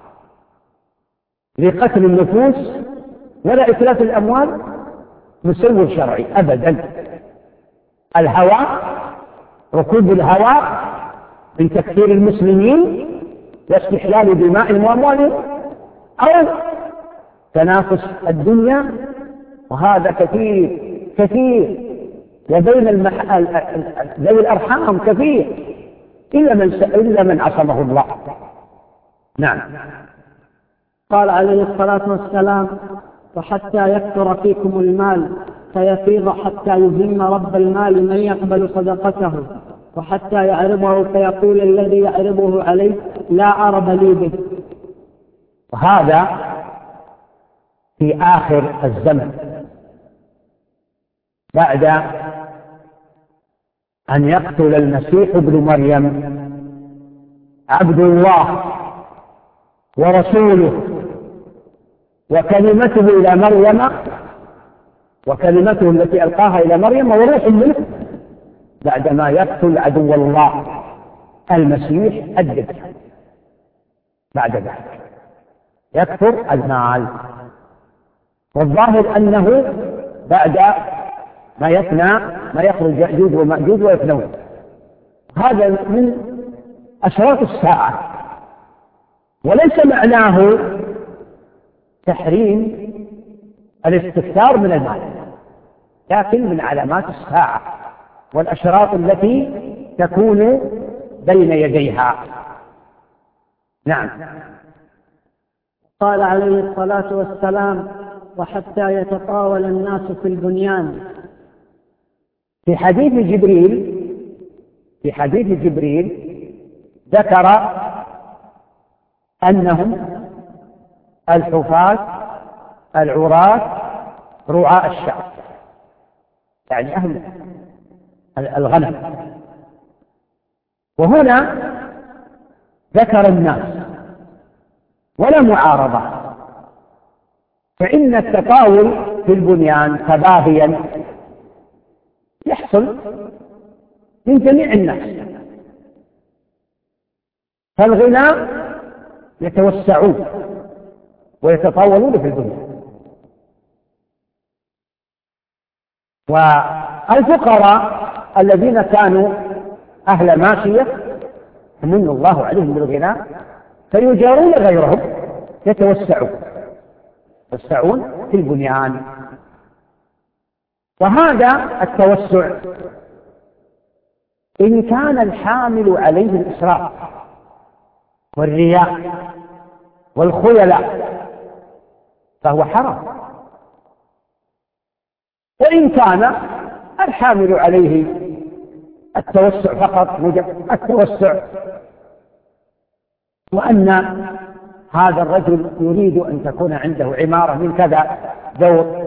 لقتل النفوس ولا إتلاف الأموال مسوغ شرعي أبدا. الهوى، ركوب الهوى من تكفير المسلمين واستحلال دماء وأموالهم، أو تنافس الدنيا، وهذا كثير كثير، وبين المح... ذوي الأرحام كثير، إلا من س... إلا من عصمه الله. نعم. قال عليه الصلاة والسلام: وحتى يكثر فيكم المال فيفيض حتى يذم رب المال من يقبل صدقته، وحتى يعرضه فيقول الذي يعرضه عليه لا عرض لي به. وهذا في آخر الزمن بعد أن يقتل المسيح ابن مريم عبد الله ورسوله وكلمته إلى مريم، وكلمته التي ألقاها إلى مريم وروح منه، بعدما يقتل عدو الله المسيح الدجال. بعد ذلك يكثر المال، والظاهر أنه بعد ما يفنى ما يخرج يأجوج ومأجوج ويفنون. هذا من أشراط الساعة، وليس معناه تحريم الاستكثار من المال، لكن من علامات الساعة والأشراط التي تكون بين يديها. نعم. قال عليه الصلاة والسلام: وحتى يتطاول الناس في البنيان. في حديث جبريل في حديث جبريل ذكر أنهم الحفاة العراة رعاء الشعب، يعني أهل الغنم. وهنا ذكر الناس ولا معارضة، فإن التطاول في البنيان تباهيا يحصل من جميع الناس، فالغنى يتوسعون ويتطاولون في البنيان، والفقراء الذين كانوا أهل ماشية من الله عليهم بالغنى فيجارون غيرهم يتوسعون يتوسعون في البنيان. وهذا التوسع إن كان الحامل عليه الإسراف والرياء والخيلاء فهو حرام، وإن كان الحامل عليه التوسع فقط التوسع، وأن هذا الرجل يريد أن تكون عنده عمارة من كذا دور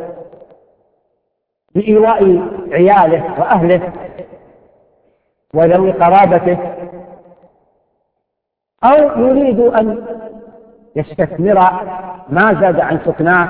لإيواء عياله وأهله وذوي قرابته، أو يريد أن يستثمر ما زاد عن سكناه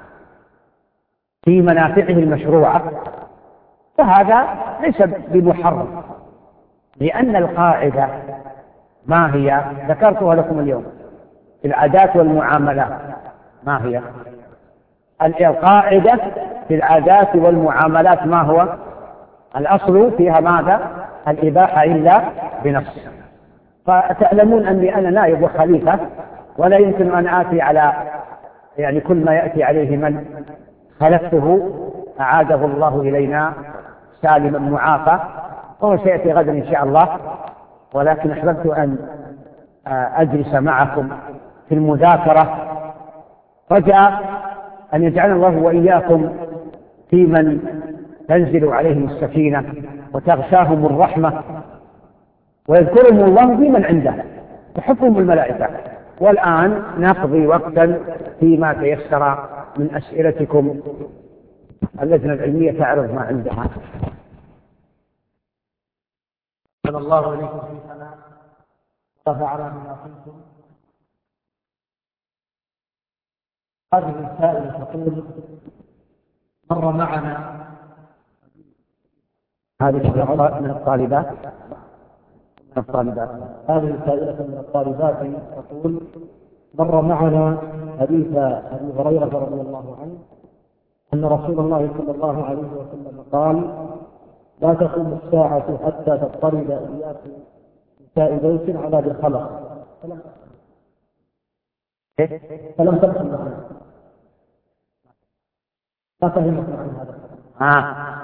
في منافعه المشروعة، فهذا ليس بمحرم، لأن القاعدة ما هي؟ ذكرتها لكم اليوم في العادات والمعاملات. ما هي القاعدة في العادات والمعاملات؟ ما هو الأصل فيها؟ ماذا؟ الإباحة إلا بنص. فتعلمون أني أنا نائب وخليفة، ولا يمكن أن آتي على يعني كل ما يأتي عليه من خلفته أعاده الله إلينا سالما معافى، وهو سيأتي غدا إن شاء الله. ولكن أحببت أن أجلس معكم في المذاكرة، رجاء أن يجعلنا الله وإياكم في من تنزل عليهم السكينة وتغشاهم الرحمة ويذكرهم الله في من عنده تحفهم الملائكة. والآن نقضي وقتا فيما تيسر من أسئلتكم. اللجنة العلمية تعرض ما عندها. صلى الله عليكم وسلم رفع على ما قلتم. هذه السائلة تقول: مر معنا هذه من الطالبات الطالبات. هذه سائلة من الطالبات تقول: مر معنا حديث أبي هريرة رضي الله عنه أن رسول الله صلى الله عليه وسلم قال: لا تقوم الساعة حتى تضطرب إلياس نساء بيت على ذي الخلق. فلم تفهم معنا، ما فهمت عن هذا. آه.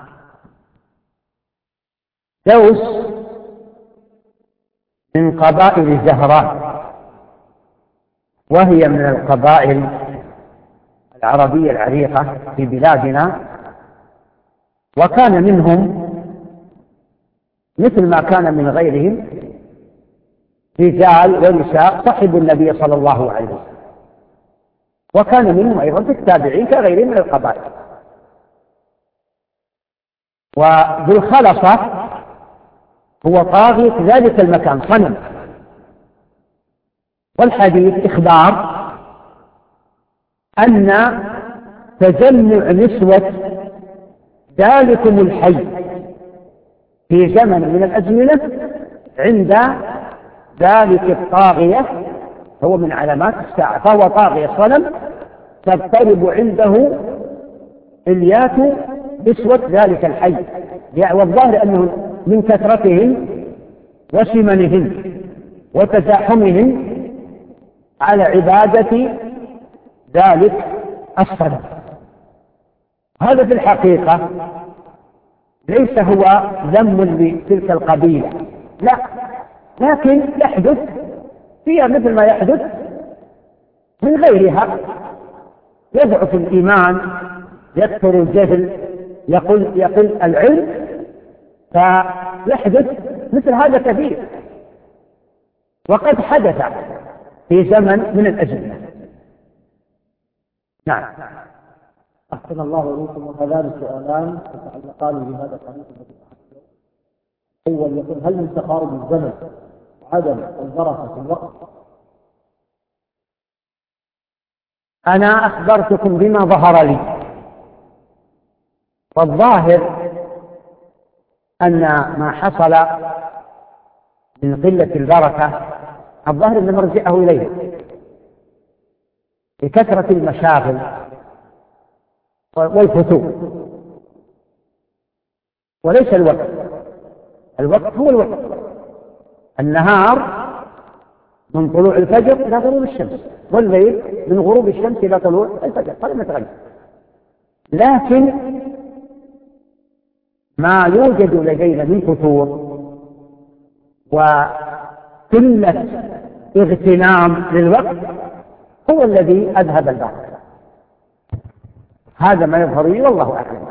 دوس من قبائل زهران، وهي من القبائل العربية العريقة في بلادنا، وكان منهم مثل ما كان من غيرهم رجال ونساء صحبوا النبي صلى الله عليه وسلم، وكان منهم أيضا في التابعين كغيرهم من القبائل. وذو الخلصة هو طاغية ذلك المكان، صنم. والحديث إخبار أن تجمع نسوة ذلكم الحي في زمن من الأزمنة عند ذلك الطاغية هو من علامات الساعة، فهو طاغية صنم تضطرب عنده إليات نسوة ذلك الحي، والظاهر أنه من كثرتهم وسمنهم وتزاحمهم على عبادة ذلك الصنم. هذا في الحقيقة ليس هو ذم لتلك القبيلة، لا، لكن يحدث فيها مثل ما يحدث من غيرها، يضعف الإيمان، يكثر الجهل، يقل, يقل العلم، فيحدث مثل هذا كثير، وقد حدث في زمن من الأزمنة. نعم. أحسن الله إليكم. وهذان سؤالان يتعلقان بهذا الحديث الذي تحدث. أول يقول: هل من تقارب الزمن عدم البركة في الوقت؟ أنا أخبرتكم بما ظهر لي، والظاهر أن ما حصل من قلة البركة الظاهر أن مرجعه إليه بكثرة المشاغل والفتور، وليس الوقت. الوقت هو الوقت، النهار من طلوع الفجر إلى غروب الشمس، والليل من غروب الشمس إلى طلوع الفجر، هذا ما يتغير. لكن ما يوجد لدينا من فتور وقلة اغتنام للوقت هو الذي أذهب البركة. هذا ما يظهر لي والله أعلم.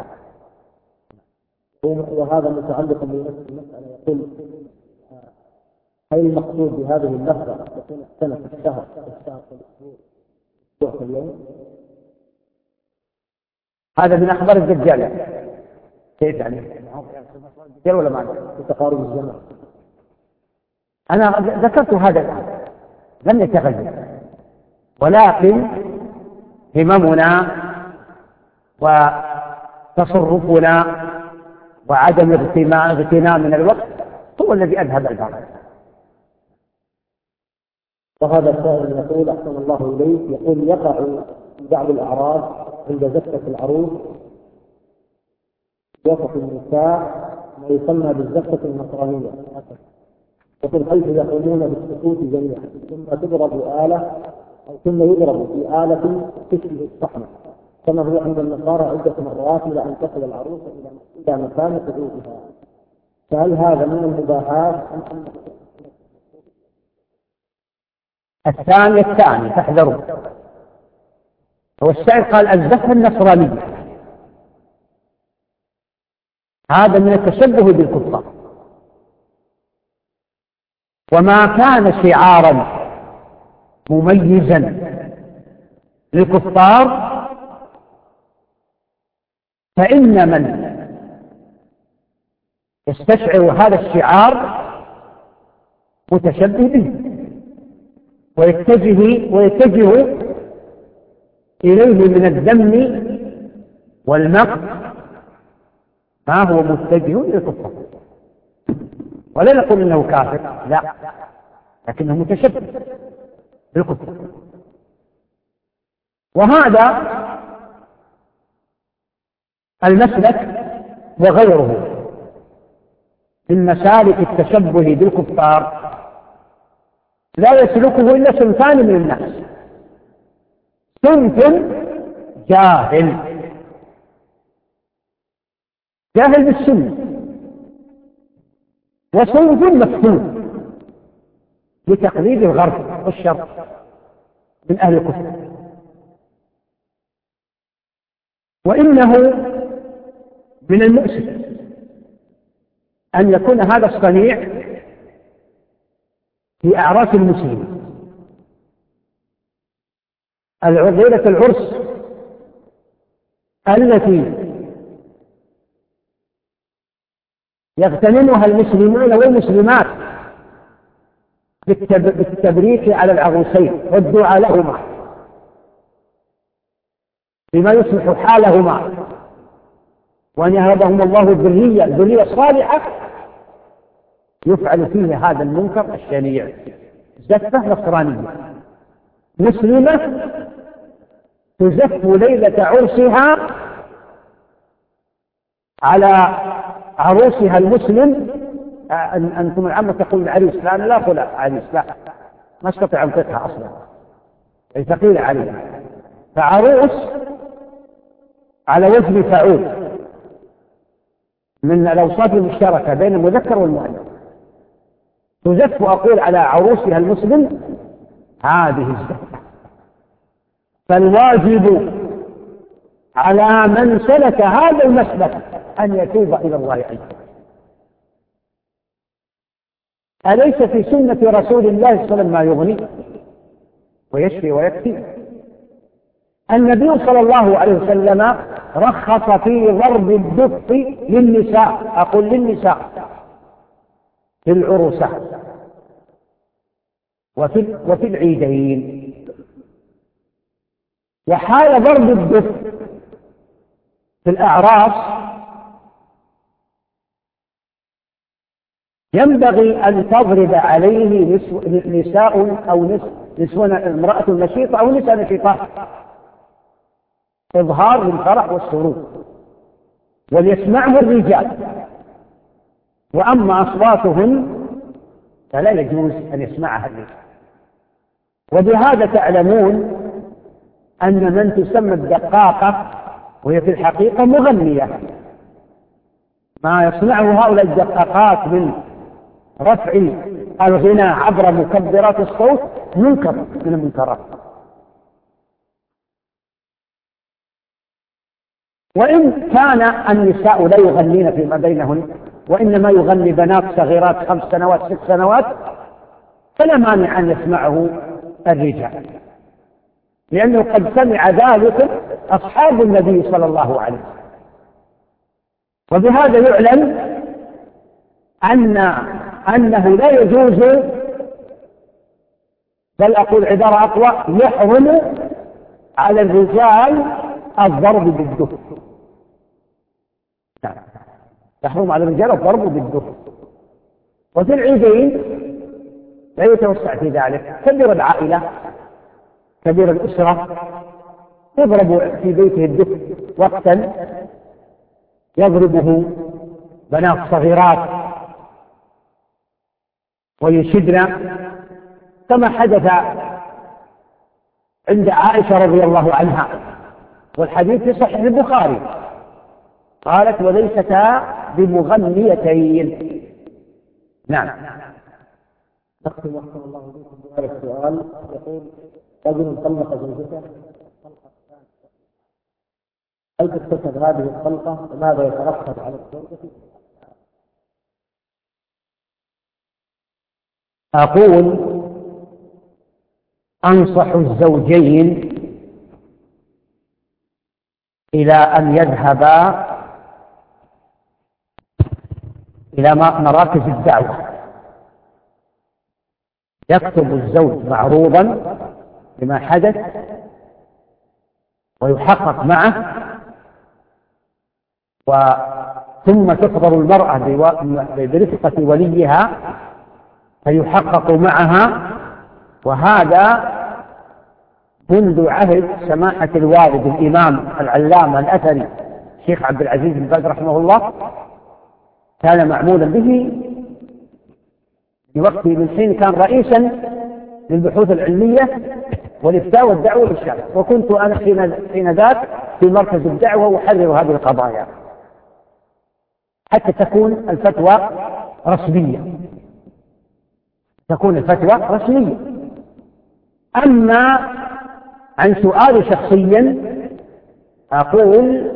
وهذا متعلق بنفس المسألة. يقول: هل المقصود بهذه اللفظة تكون السنة في الشهر الشهر في الأسبوع في اليوم؟ هذا من أخبار الدجال. كيف يعني؟ الدجال ولا ما في تقارب الزمن. أنا ذكرت هذا الآن لم يتغير، ولكن هممنا وتصرفنا وعدم اغتنام من الوقت هو الذي أذهب البركة. وهذا السائل يقول: أحسن الله إليك، يقول: يقع في بعض الأعراض عند زفة العروس وقف النساء ما يسمى بالزفة النصرانية، يقول: حيث يقومون بالسكوت جميعا ثم تضرب آلة أو ثم يضرب في آلة تشبه الصحن كما هو عند النصارى عدة مرات إلى أن تصل العروس إلى مكان قعودها، فهل هذا من المباحات أم أنه؟ الثاني الثاني تحذروا. هو الشاعر قال: الزفة النصرانية، هذا من التشبه بالكفار، وما كان شعارا مميزا للكفار فإن من يستشعر هذا الشعار متشبه به ويتجه ويتجه إليه من الذم والمقت ما هو متجه إلى الكفار. ولا نقول إنه كافر، لا، لكنه متشبه بالكفر. وهذا المسلك وغيره من مسالك التشبه بالكفار لا يسلكه إلا صنفان من الناس: صنف جاهل جاهل بالسنة، وصنف مفتون لتقليد الغرب والشرق من أهل الكفر. وإنه من المؤسف أن يكون هذا الصنيع في أعراس المسلمين، ليلة العرس التي يغتنمها المسلمون والمسلمات بالتبريك على العروسين والدعاء لهما بما يصلح حالهما وأن يهبهم الله الذرية الذرية الصالحة، يفعل فيه هذا المنكر الشنيع. زفة نصرانية مسلمة تزف ليلة عرسها على عروسها المسلم. أنتم العامة تقول العريس، لا أنا لا أقول عريس، لا، ما استطيع أنطقها أصلا، أي ثقيلة عليها. فعروس على وزن فعول من الأوصاف المشتركة بين المذكر والمؤنث، تزف أقول على عروسها المسلم هذه الزفة. فالواجب على من سلك هذا المسلك أن يتوب إلى الله أيضا. أليس في سنة رسول الله صلى الله عليه وسلم ما يغني ويشفي ويكفي؟ النبي صلى الله عليه وسلم رخص في ضرب الدف للنساء، أقول للنساء في العروسات وفي, وفي العيدين. وحال ضرب الدف في الأعراس ينبغي أن تضرب عليه نسو نساء أو نسوة امرأة نشيطة أو نساء نشيطات إظهار للفرح والسرور، وليسمعه الرجال. وأما أصواتهن فلا يجوز أن يسمعها الرجال. وبهذا تعلمون أن من تسمى الدقاقة وهي في الحقيقة مغنية، ما يصنعه هؤلاء الدقاقات من رفع الغناء عبر مكبرات الصوت منكر من المنكرات. وإن كان النساء لا يغنين فيما بينهن وإنما يغني بنات صغيرات خمس سنوات ست سنوات فلا مانع أن يسمعه الرجال، لأنه قد سمع ذلك أصحاب النبي صلى الله عليه وسلم. وبهذا يعلم أن أنه لا يجوز، بل أقول عبارة أقوى، يحرم على الرجال الضرب بالدف. يحرم على الرجال الضرب بالدف. وفي العيدين لا يتوسع في ذلك. كبير العائلة كبير الأسرة يضرب في بيته الدف وقتا يضربه بنات صغيرات ويشدن، كما حدث عند عائشة رضي الله عنها، والحديث في صحيح البخاري، قالت وليستا بمغنيتين. نعم. أختم أحسن الله بكم بهذا السؤال. يقول رجل طلق زوجته، هل تكتسب هذه الطلقة وماذا يترتب على الزوجة؟ أقول أنصح الزوجين إلى أن يذهبا إلى مراكز الدعوة، يكتب الزوج معروضا بما حدث ويحقق معه ثم تحضر المرأة برفقة وليها فيحقق معها، وهذا منذ عهد سماحة الوالد الإمام العلامة الأثري الشيخ عبد العزيز بن باز رحمه الله، كان معمولا به في وقت من حين كان رئيسا للبحوث العلمية والإفتاء والدعوة للشارع، وكنت أنا حين ذاك في مركز الدعوة وأحرر هذه القضايا حتى تكون الفتوى رسمية، تكون الفتوى رسمية. أما عن سؤال شخصيا أقول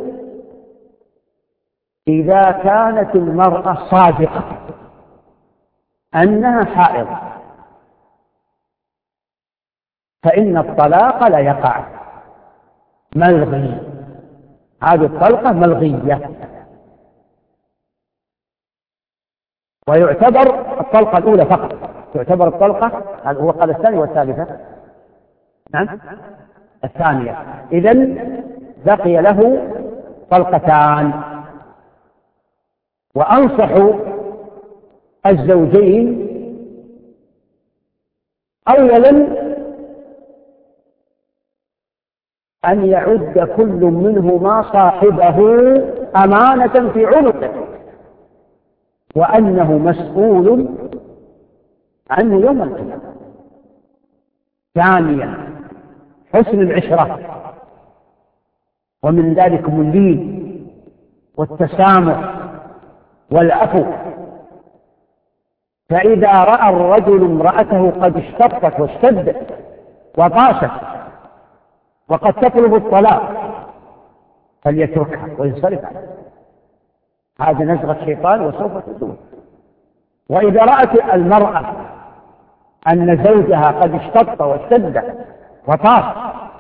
إذا كانت المرأة صادقة أنها حائض فإن الطلاق لا يقع، ملغي، هذه الطلقة ملغية، ويعتبر الطلقة الأولى فقط، تعتبر الطلقة، هو قال الثانية والثالثة، نعم الثانية، إذن بقي له طلقتان. وأنصح الزوجين أولا أن يعد كل منهما صاحبه أمانة في عنقه، وأنه مسؤول عنه يوم القيامة. ثانيا حسن العشرة، ومن ذلك اللين والتسامح والعفو. فإذا رأى الرجل امرأته قد اشتطت واشتدت وطاشت وقد تطلب الطلاق فليتركها وينصرف عنها، هذا نزغة شيطان وسوف تزول. وإذا رأت المرأة أن زوجها قد اشتط واشتد وطاف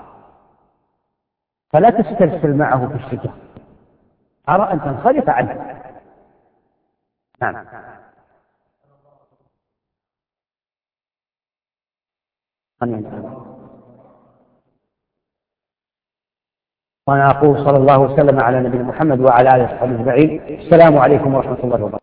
فلا تسترسل معه في الشجاع، أرى أن تنصرف عنه. نعم. وأنا أقول صلى الله وسلم على نبينا محمد وعلى آله وصحبه أجمعين. السلام عليكم ورحمة الله وبركاته.